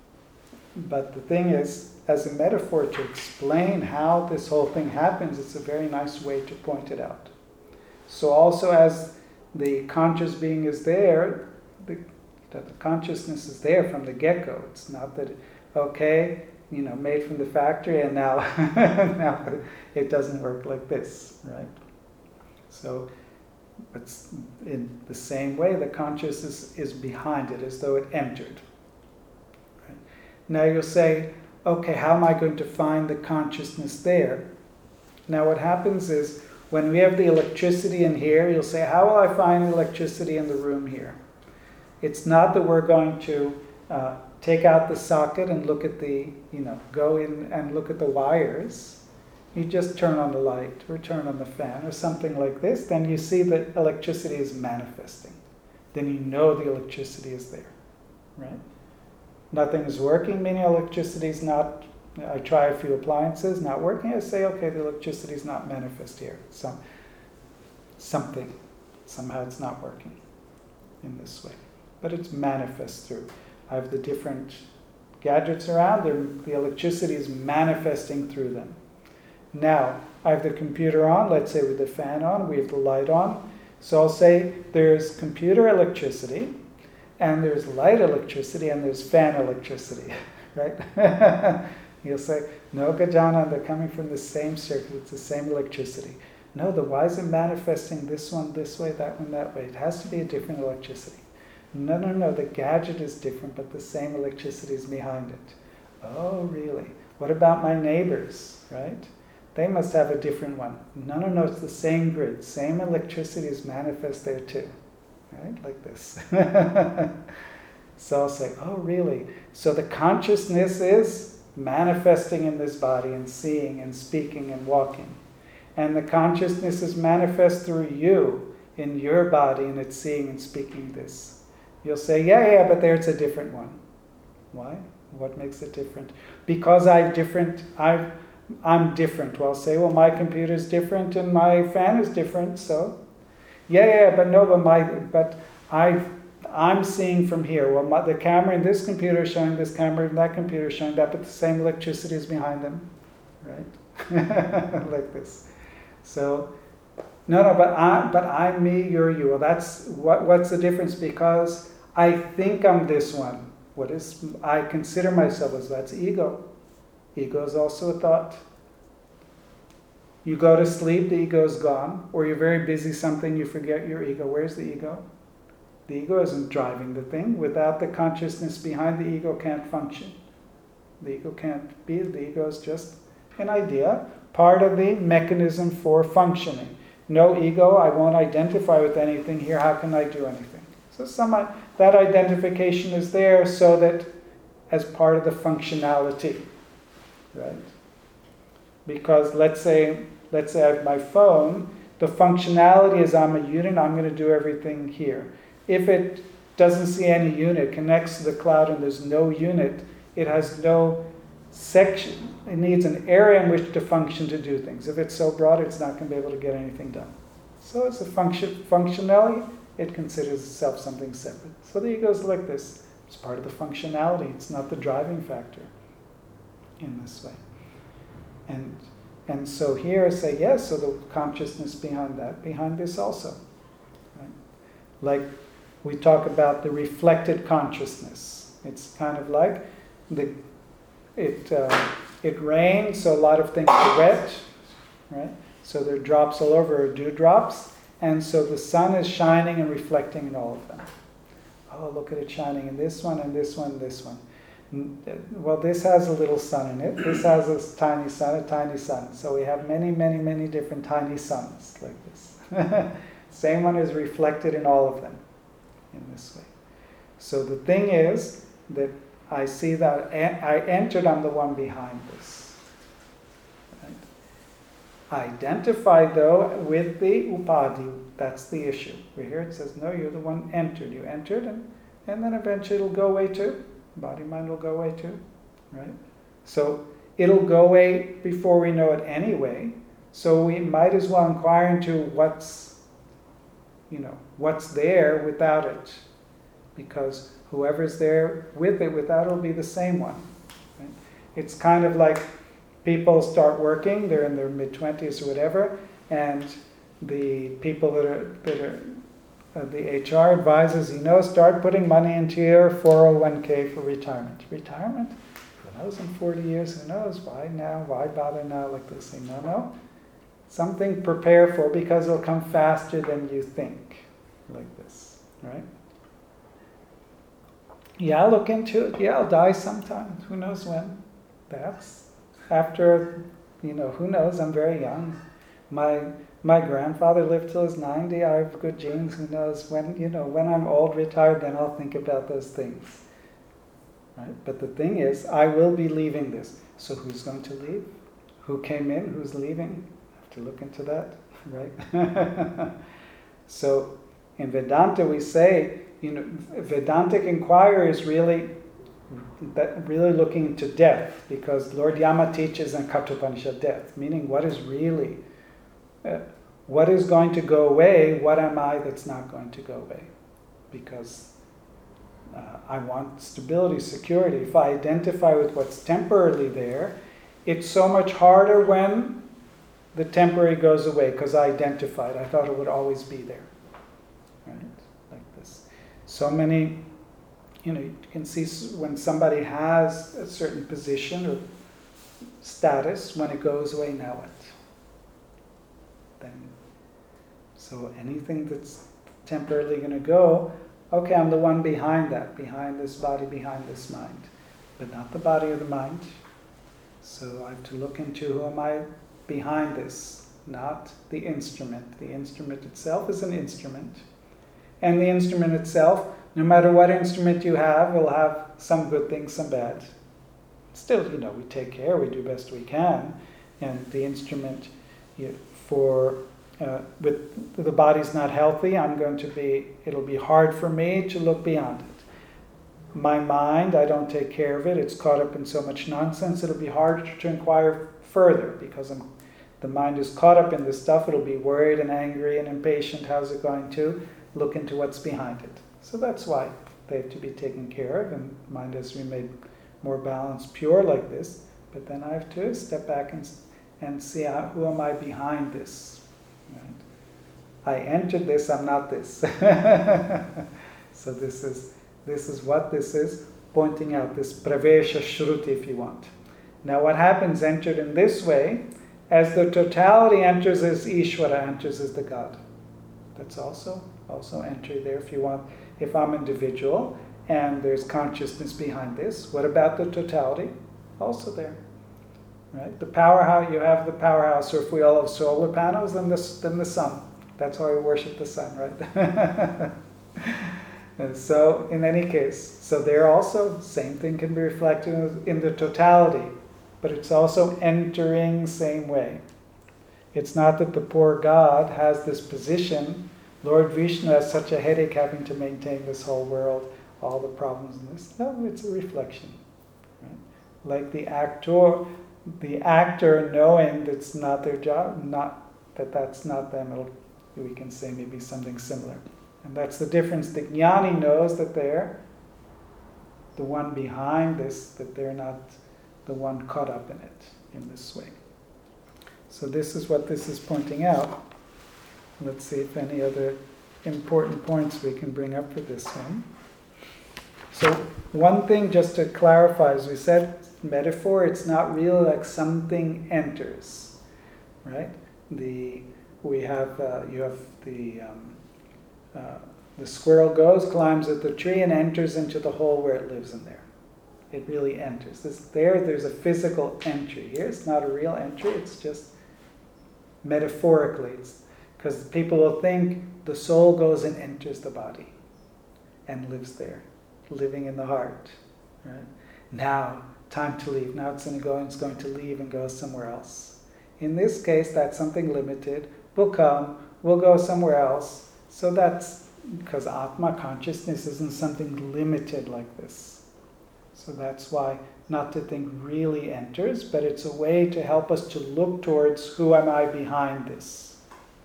But the thing is, as a metaphor to explain how this whole thing happens, it's a very nice way to point it out. So also as the conscious being is there, the, that the consciousness is there from the get-go. It's not that, okay, you know, made from the factory and now, now it doesn't work like this, right? So, but in the same way, the consciousness is behind it, as though it entered. Right? Now you'll say, okay, how am I going to find the consciousness there? Now what happens is, when we have the electricity in here, you'll say, how will I find electricity in the room here? It's not that we're going to uh, take out the socket and look at the, you know, go in and look at the wires. You just turn on the light or turn on the fan or something like this, then you see that electricity is manifesting. Then you know the electricity is there, right? Nothing is working, meaning electricity is not, I try a few appliances, not working, I say, okay, the electricity is not manifest here. Some, something, somehow it's not working in this way. But it's manifest through. I have the different gadgets around, the electricity is manifesting through them. Now, I have the computer on, let's say with the fan on, we have the light on. So I'll say there's computer electricity, and there's light electricity, and there's fan electricity, right? You'll say, no, Gajana, they're coming from the same circuit, it's the same electricity. No, then why is it manifesting this one this way, that one that way? It has to be a different electricity. No, no, no, the gadget is different, but the same electricity is behind it. Oh, really? What about my neighbors, right? They must have a different one. No, no, no, it's the same grid. Same electricity is manifest there too. Right? Like this. So I'll say, oh, really? So the consciousness is manifesting in this body and seeing and speaking and walking. And the consciousness is manifest through you in your body and it's seeing and speaking this. You'll say, yeah, yeah, but there's a different one. Why? What makes it different? Because I've different, I've I'm different. Well, I'll say, well, my computer is different and my fan is different, so. Yeah, yeah, but no, but my, but I, I'm seeing from here. Well, my, the camera in this computer is showing this camera, and that computer is showing that, but the same electricity is behind them, right? Like this. So, no, no, but I, but I'm me, you're you. Well, that's what. What's the difference? Because I think I'm this one. What is? I consider myself as that's ego. Ego is also a thought. You go to sleep, the ego's gone, or you're very busy something, you forget your ego. Where's the ego? The ego isn't driving the thing. Without the consciousness behind, the ego can't function. The ego can't be, the ego is just an idea, part of the mechanism for functioning. No ego, I won't identify with anything here, how can I do anything? So some, that identification is there so that as part of the functionality, right? Because let's say, let's say I have my phone, the functionality is I'm a unit, I'm going to do everything here. If it doesn't see any unit, connects to the cloud and there's no unit, it has no section. It needs an area in which to function to do things. If it's so broad, it's not going to be able to get anything done. So as a function, functionality, it considers itself something separate. So the ego is like this. It's part of the functionality. It's not the driving factor in this way. And and so here I say, yes, so the consciousness behind that, behind this also. Right? Like we talk about the reflected consciousness. It's kind of like the it uh, it rains, so a lot of things are wet, right? So there are drops all over, or dewdrops, and so the sun is shining and reflecting in all of them. Oh, look at it shining in this one, and this one, this one. Well, this has a little sun in it. This has a tiny sun, a tiny sun. So we have many, many, many different tiny suns like this. Same one is reflected in all of them in this way. So the thing is that I see that I entered, I'm the one behind this. Right? Identified though with the upadi, that's the issue. We're here, it says, no, you're the one entered. You entered and, and then eventually it'll go away too. Body, mind will go away too, right? So it'll go away before we know it anyway. So we might as well inquire into what's, you know, what's there without it, because whoever's there with it, without it, will be the same one. Right? It's kind of like people start working; they're in their mid twenties or whatever, and the people that are that are Uh, the H R advises, you know, start putting money into your four oh one k for retirement. Retirement? Who knows in forty years? Who knows? Why now? Why bother now? Like this thing? No, no. Something prepare for, because it'll come faster than you think. Like this, right? Yeah, I'll look into it. Yeah, I'll die sometime. Who knows when? That's after, you know, who knows? I'm very young. My My grandfather lived till he's ninety. I have good genes. Who knows when? You know, when I'm old, retired, then I'll think about those things. Right? But the thing is, I will be leaving this. So who's going to leave? Who came in? Who's leaving? I have to look into that, right? So in Vedanta, we say, you know, Vedantic inquiry is really, really looking into death, because Lord Yama teaches in Kathopanishad death, meaning what is really. Uh, what is going to go away? What am I that's not going to go away? Because uh, I want stability, security. If I identify with what's temporarily there, it's so much harder when the temporary goes away, because I identified. I thought it would always be there. Right? Like this. So many, you know, you can see when somebody has a certain position or status, when it goes away, now what? Then, so anything that's temporarily going to go, okay, I'm the one behind that, behind this body, behind this mind, but not the body or the mind. So I have to look into who am I behind this, not the instrument. The instrument itself is an instrument, and the instrument itself, no matter what instrument you have, will have some good things, some bad. Still, you know, we take care, we do best we can, and the instrument, you, for uh, with the body's not healthy, I'm going to be, it'll be hard for me to look beyond it. My mind, I don't take care of it, it's caught up in so much nonsense, it'll be hard to inquire further, because I'm, the mind is caught up in this stuff, it'll be worried and angry and impatient, how's it going to look into what's behind it? So that's why they have to be taken care of, and mind has to be made more balanced, pure like this, but then I have to step back and and see how, who am I behind this. Right? I entered this, I'm not this. So this is this is what this is, pointing out this pravesha shruti, if you want. Now what happens, entered in this way, as the totality enters as Ishvara, enters as the God. That's also also entry there if you want. If I'm individual and there's consciousness behind this, what about the totality? Also there. Right? The powerhouse, you have the powerhouse, or if we all have solar panels, then the, then the sun. That's why we worship the sun, right? And so, in any case, so there also, same thing can be reflected in the totality, but it's also entering same way. It's not that the poor God has this position, Lord Vishnu has such a headache having to maintain this whole world, all the problems in this. No, it's a reflection. Right? Like the actor, the actor knowing that's not their job, not that that's not them, it'll, we can say maybe something similar. And that's the difference. The jnani knows that they're the one behind this, that they're not the one caught up in it in this way. So this is what this is pointing out. Let's see if any other important points we can bring up for this one. So one thing just to clarify, as we said, metaphor, it's not really like something enters, right? The we have uh, you have the um, uh, the squirrel goes, climbs at the tree, and enters into the hole where it lives in there. It really enters. This there, there's a physical entry here. It's not a real entry. It's just metaphorically. It's because people will think the soul goes and enters the body and lives there, living in the heart. Right? Now, time to leave. Now it's going to go and it's going to leave and go somewhere else. In this case, that's something limited. We'll come, we'll go somewhere else. So that's because Atma consciousness isn't something limited like this. So that's why not to think really enters, but it's a way to help us to look towards who am I behind this.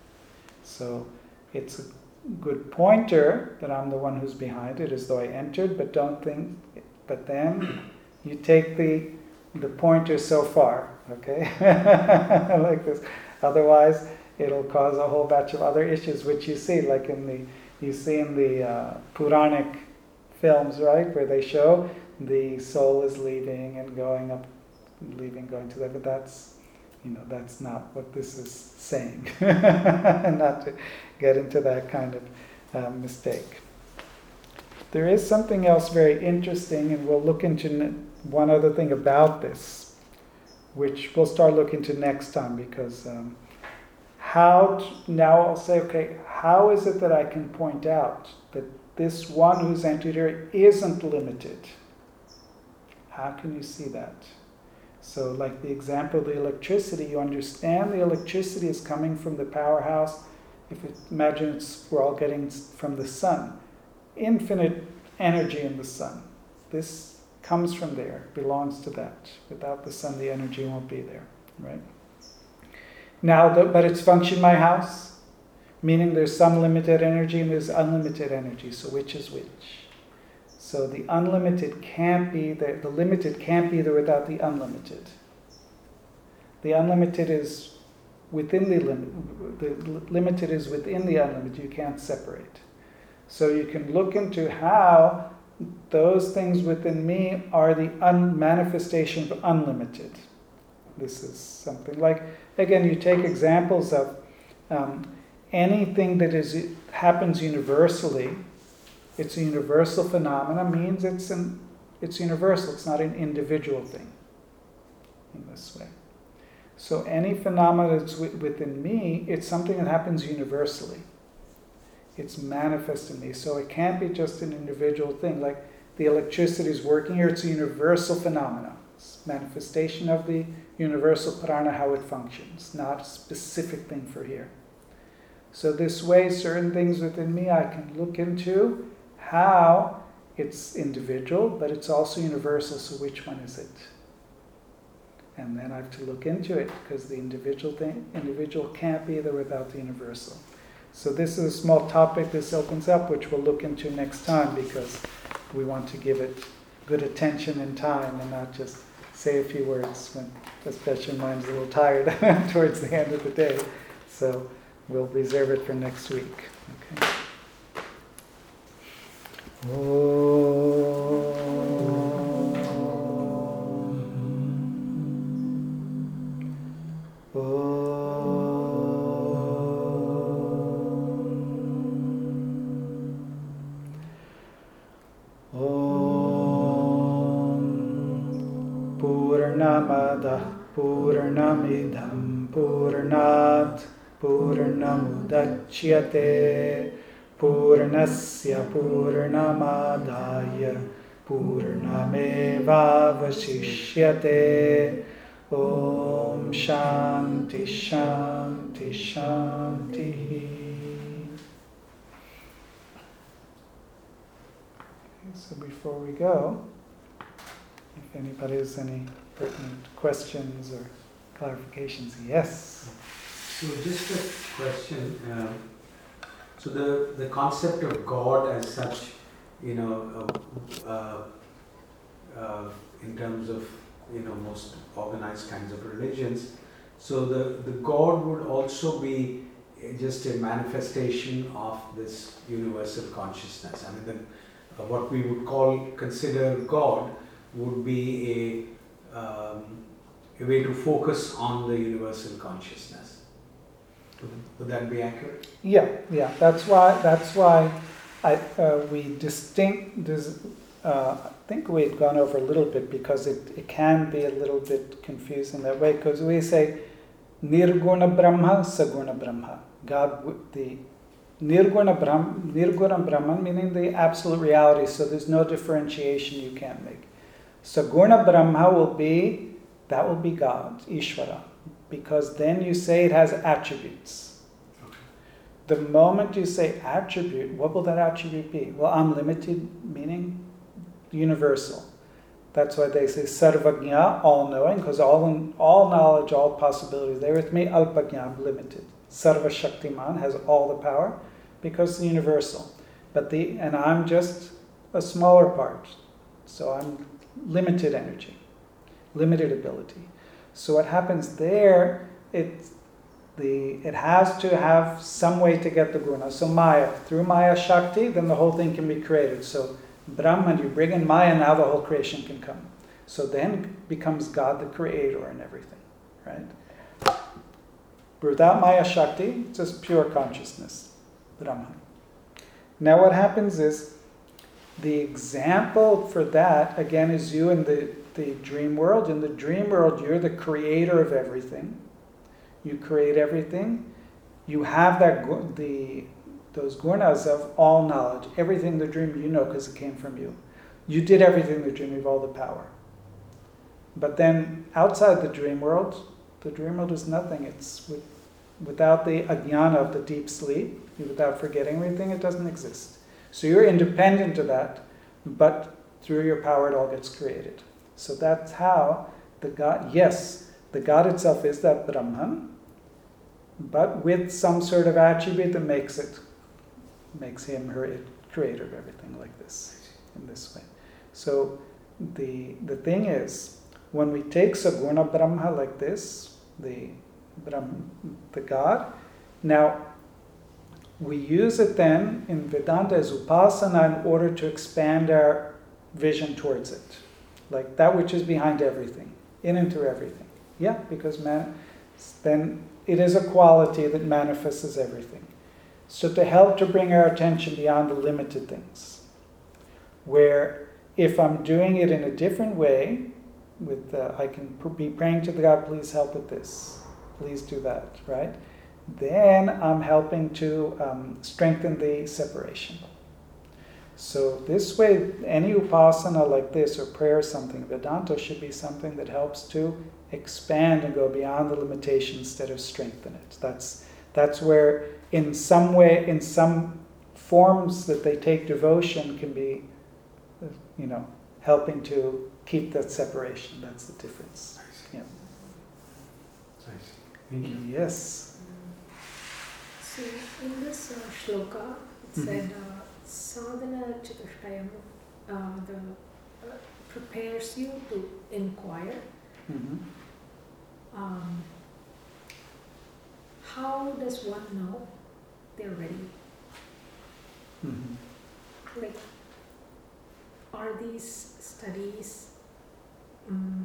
So it's a good pointer that I'm the one who's behind it, as though I entered, but don't think, but then you take the the pointer so far, okay? Like this. Otherwise, it'll cause a whole batch of other issues, which you see, like in the, you see in the uh, Puranic films, right, where they show the soul is leaving and going up, leaving, going to that, but that's, you know, that's not what this is saying. And not to get into that kind of uh, mistake. There is something else very interesting, and we'll look into one other thing about this, which we'll start looking into next time, because um, how, to, now I'll say, okay, how is it that I can point out that this one who's entered here isn't limited? How can you see that? So like the example of the electricity, you understand the electricity is coming from the powerhouse. If it, imagine it's, we're all getting from the sun. Infinite energy in the sun. This comes from there, belongs to that. Without the sun, the energy won't be there, right? Now, the, but it's function my house, meaning there's some limited energy and there's unlimited energy. So which is which? So the unlimited can't be there, the limited can't be there without the unlimited. The unlimited is within the limit, the limited is within the unlimited, you can't separate. So you can look into how those things within me are the un- manifestation of unlimited. This is something like, again, you take examples of um, anything that is happens universally. It's a universal phenomena, means it's an it's universal. It's not an individual thing. In this way, so any phenomena that's w- within me, it's something that happens universally. It's manifest in me, so it can't be just an individual thing. Like the electricity is working here; it's a universal phenomena. It's manifestation of the universal prana, how it functions, not a specific thing for here. So this way, certain things within me, I can look into how it's individual, but it's also universal, so which one is it? And then I have to look into it, because the individual thing, individual can't be there without the universal. So this is a small topic this opens up, which we'll look into next time, because we want to give it good attention and time and not just say a few words, when especially mine's a little tired towards the end of the day. So we'll reserve it for next week. Okay. Oh. Oh. Purnamidam Purnat Purnamudachyate Purnasya Purnamadaya Purnamevavashishyate. Om Shanti Shanti Shanti. So before we go, if anybody has any pertinent questions or clarifications, yes. So just a question. Um, so the the concept of God as such, you know, uh, uh, uh, in terms of you know most organized kinds of religions, so the the God would also be just a manifestation of this universal consciousness. I mean, the, uh, what we would call consider God would be a um, a way to focus on the universal consciousness. Would that be accurate? Yeah, yeah. That's why. That's why I uh, we distinct. This, uh, I think we had gone over a little bit because it, it can be a little bit confusing that way, because we say Nirguna Brahma, Saguna Brahma. God, the Nirguna Brahman, Nirguna Brahman meaning the absolute reality. So there's no differentiation you can't make. Saguna Brahma will be that will be God, Ishvara. Because then you say it has attributes. Okay. The moment you say attribute, what will that attribute be? Well, unlimited meaning universal. That's why they say sarvagnya, all-knowing, because all all knowledge, all possibilities. There with me, alpagnya, limited. Sarva Shaktiman has all the power because it's universal. But the and I'm just a smaller part. So I'm limited energy, limited ability. So what happens there, it, the, it has to have some way to get the guna. So Maya, through Maya Shakti, then the whole thing can be created. So Brahman, you bring in Maya, now the whole creation can come. So then becomes God the creator and everything, right? Without Maya Shakti, it's just pure consciousness, Brahman. Now what happens is, the example for that, again, is you in the the dream world. In the dream world, you're the creator of everything. You create everything. You have that the those gunas of all knowledge. Everything in the dream you know because it came from you. You did everything in the dream. You have all the power. But then outside the dream world, the dream world is nothing. It's with, without the ajnana of the deep sleep, without forgetting everything, it doesn't exist. So you're independent of that, but through your power it all gets created. So that's how the God, yes, the God itself is that Brahman, but with some sort of attribute that makes it, makes him her creator of everything like this, in this way. So the the thing is, when we take Saguna Brahma like this, the Brahm, the God, now we use it then in Vedanta as upasana in order to expand our vision towards it. Like that which is behind everything, in and through everything. Yeah, because man, then it is a quality that manifests as everything. So to help to bring our attention beyond the limited things, where if I'm doing it in a different way, with uh, I can pr- be praying to the God, please help with this, please do that, right? Then I'm helping to um, strengthen the separation. So this way, any upasana like this or prayer or something, Vedanta should be something that helps to expand and go beyond the limitation instead of strengthen it. That's that's where in some way, in some forms that they take devotion can be, you know, helping to keep that separation. That's the difference. Yeah. Thank you. Yes. So in this uh, shloka, it Mhm. said uh, sadhana chatushtayam, uh, the uh, prepares you to inquire. Mm-hmm. Um, how does one know they're ready? Mm-hmm. Like, are these studies um,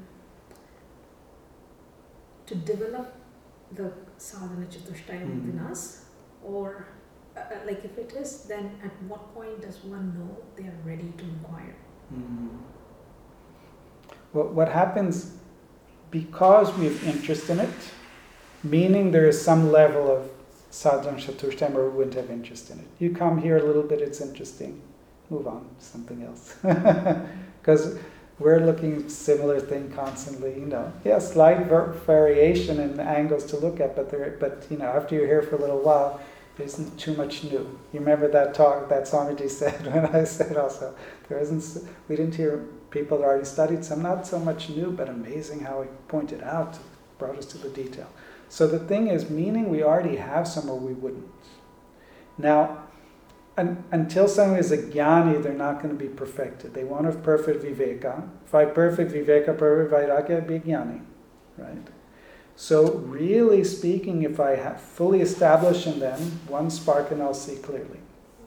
to develop the sadhana chatushtayam Mhm. within us, or uh, uh, like if it is, then at what point does one know they are ready to inquire? Mm. What what happens because we have interest in it, meaning there is some level of sadhana chaturshtam or we wouldn't have interest in it. You come here a little bit, it's interesting. Move on to something else. Because we're looking at similar thing constantly, you know. Yeah, slight var- variation in angles to look at, but there, but you know, after you're here for a little while, there isn't too much new. You remember that talk that Swamiji said when I said also, there isn't, we didn't hear people that already studied some, not so much new, but amazing how he pointed out, brought us to the detail. So the thing is, meaning we already have some or we wouldn't. Now, un, until someone is a jnani, they're not going to be perfected. They won't have perfect viveka. If I have perfect viveka, perfect vairagya, I'd be a jnani, right? So really speaking, if I have fully established in them one spark and I'll see clearly.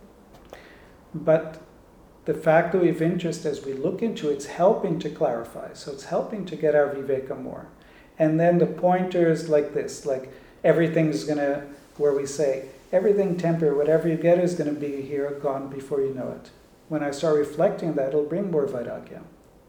But the fact that we have interest as we look into it, it's helping to clarify. So it's helping to get our viveka more. And then the pointer is like this, like everything's going to, where we say, everything temporary, whatever you get is going to be here, gone before you know it. When I start reflecting that, it'll bring more vairagya.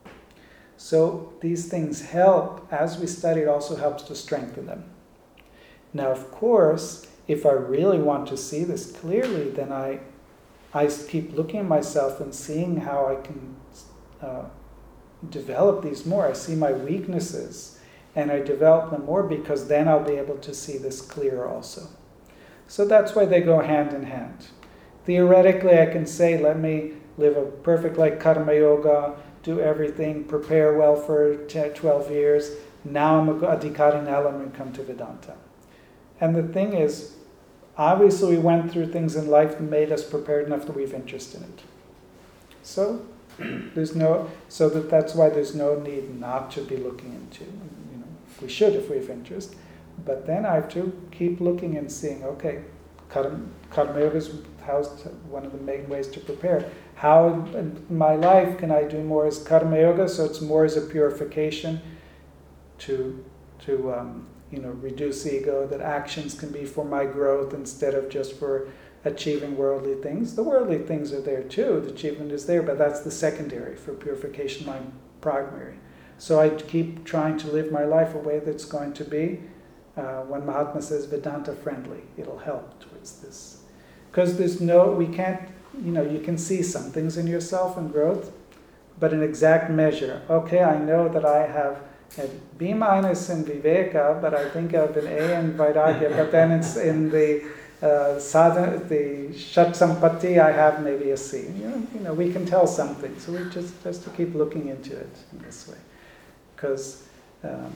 So these things help, as we study, it also helps to strengthen them. Now, of course, if I really want to see this clearly, then I, I keep looking at myself and seeing how I can uh, develop these more. I see my weaknesses, and I develop them more because then I'll be able to see this clearer also. So that's why they go hand in hand. Theoretically, I can say, let me live a perfect like karma yoga, do everything, prepare well for twelve years. Now I'm a adhikari, now I'm going to come to Vedanta. And the thing is, obviously we went through things in life that made us prepared enough that we have interest in it. So there's no, so that that's why there's no need not to be looking into. You know, we should if we have interest. But then I have to keep looking and seeing, okay, karma, karma yoga is how's one of the main ways to prepare. How in my life can I do more as karma yoga? So it's more as a purification to to um, you know reduce ego. That actions can be for my growth instead of just for achieving worldly things. The worldly things are there too. The achievement is there, but that's the secondary. For purification, my primary. So I keep trying to live my life a way that's going to be. Uh, when Mahatma says Vedanta friendly, it'll help towards this. Because there's no, we can't, you know, you can see some things in yourself and growth, but an exact measure. Okay, I know that I have a B minus in Viveka, but I think I have an A in Vairagya, but then it's in the uh, sadhana, the Shat Sampatti, I have maybe a C. You know, you know, we can tell something, so we just, just to keep looking into it in this way. Because, um,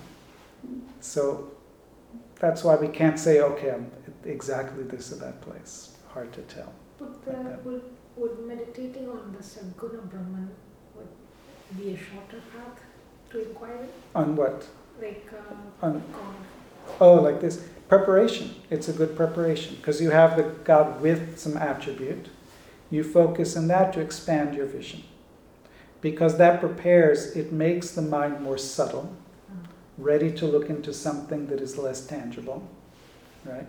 so, that's why we can't say, okay, I'm exactly this or that place. Hard to tell. But the, Like would, would meditating on the Sadguna Brahman would be a shorter path to acquire it? On what? Like uh, On, God. oh, like this. Preparation. It's a good preparation. Because you have the God with some attribute. You focus on that to expand your vision. Because that prepares, it makes the mind more subtle. Ready to look into something that is less tangible, right?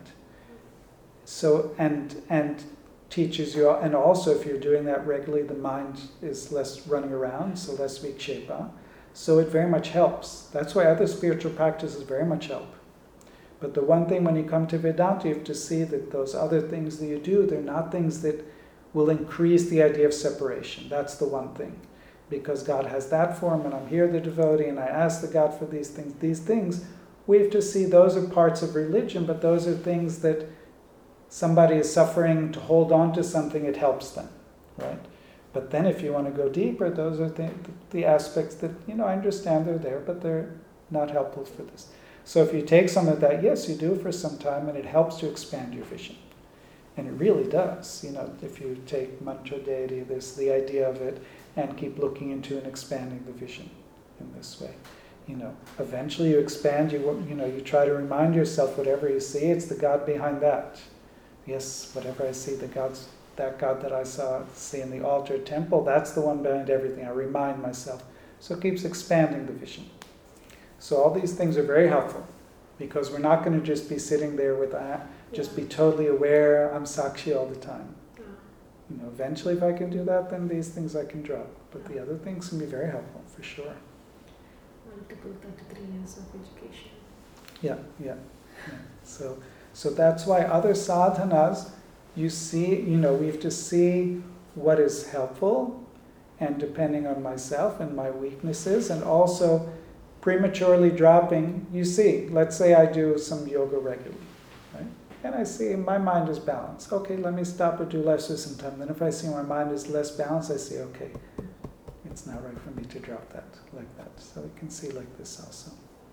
So, and and teaches you, and also if you're doing that regularly, the mind is less running around, so less vikshepa. So it very much helps. That's why other spiritual practices very much help. But the one thing when you come to Vedanta, you have to see that those other things that you do, they're not things that will increase the idea of separation. That's the one thing. Because God has that form, and I'm here the devotee, and I ask the God for these things. These things, we have to see those are parts of religion, but those are things that somebody is suffering to hold on to something, it helps them, right? But then if you want to go deeper, those are the, the aspects that, you know, I understand they're there, but they're not helpful for this. So if you take some of that, yes, you do for some time, and it helps to expand your vision. And it really does, you know, if you take mantra deity, this, the idea of it, and keep looking into and expanding the vision in this way. You know, eventually you expand, you you know, you try to remind yourself whatever you see, it's the God behind that. Yes, whatever I see, the God's, that God that I saw, see in the altar temple, that's the one behind everything. I remind myself. So it keeps expanding the vision. So all these things are very helpful, because we're not going to just be sitting there with that, just be totally aware, I'm Sakshi all the time. You know, eventually if I can do that, then these things I can drop. But the other things can be very helpful, for sure. My multiple thirty-three years of education. Yeah, yeah, yeah. So, so that's why other sadhanas, you see, you know, we have to see what is helpful, and depending on myself and my weaknesses, and also prematurely dropping, you see, let's say I do some yoga regularly, right? And I see my mind is balanced. Okay, let me stop or do less for some time. Then if I see my mind is less balanced, I say, okay, it's not right for me to drop that like that. So we can see like this also.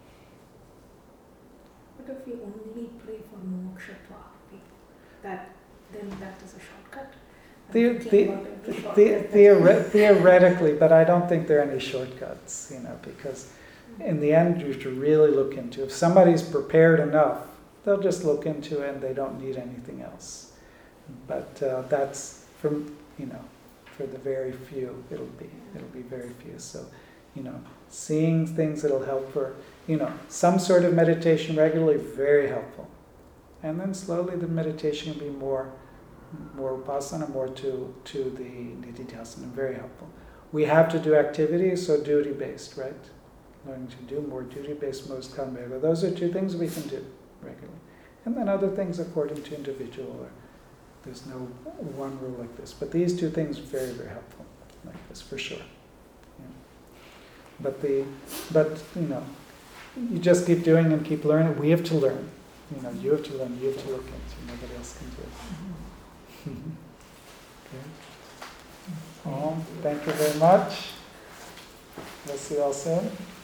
What if we only pray for moksha prapti? That then that is a shortcut. I'm The, thinking the, about it, the the, shortcut. theore- theoretically, but I don't think there are any shortcuts, you know, because in the end you have to really look into. If somebody's prepared enough, they'll just look into it and they don't need anything else. But uh, that's from, you know, for the very few, it'll be, it'll be very few. So, you know, seeing things that'll help for, you know, some sort of meditation regularly, very helpful. And then slowly the meditation can be more, more vipassana, more to, to the nididhyasana, very helpful. We have to do activities, so duty-based, right? Learning to do more duty-based, most karma. Those are two things we can do regularly. And then other things according to individual, or there's no one rule like this. But these two things are very, very helpful, like this, for sure. Yeah. But the, but, you know, you just keep doing and keep learning. We have to learn. You know, you have to learn, you have to look into. Nobody else can do it. Okay. Well, thank you very much. We'll see you all soon.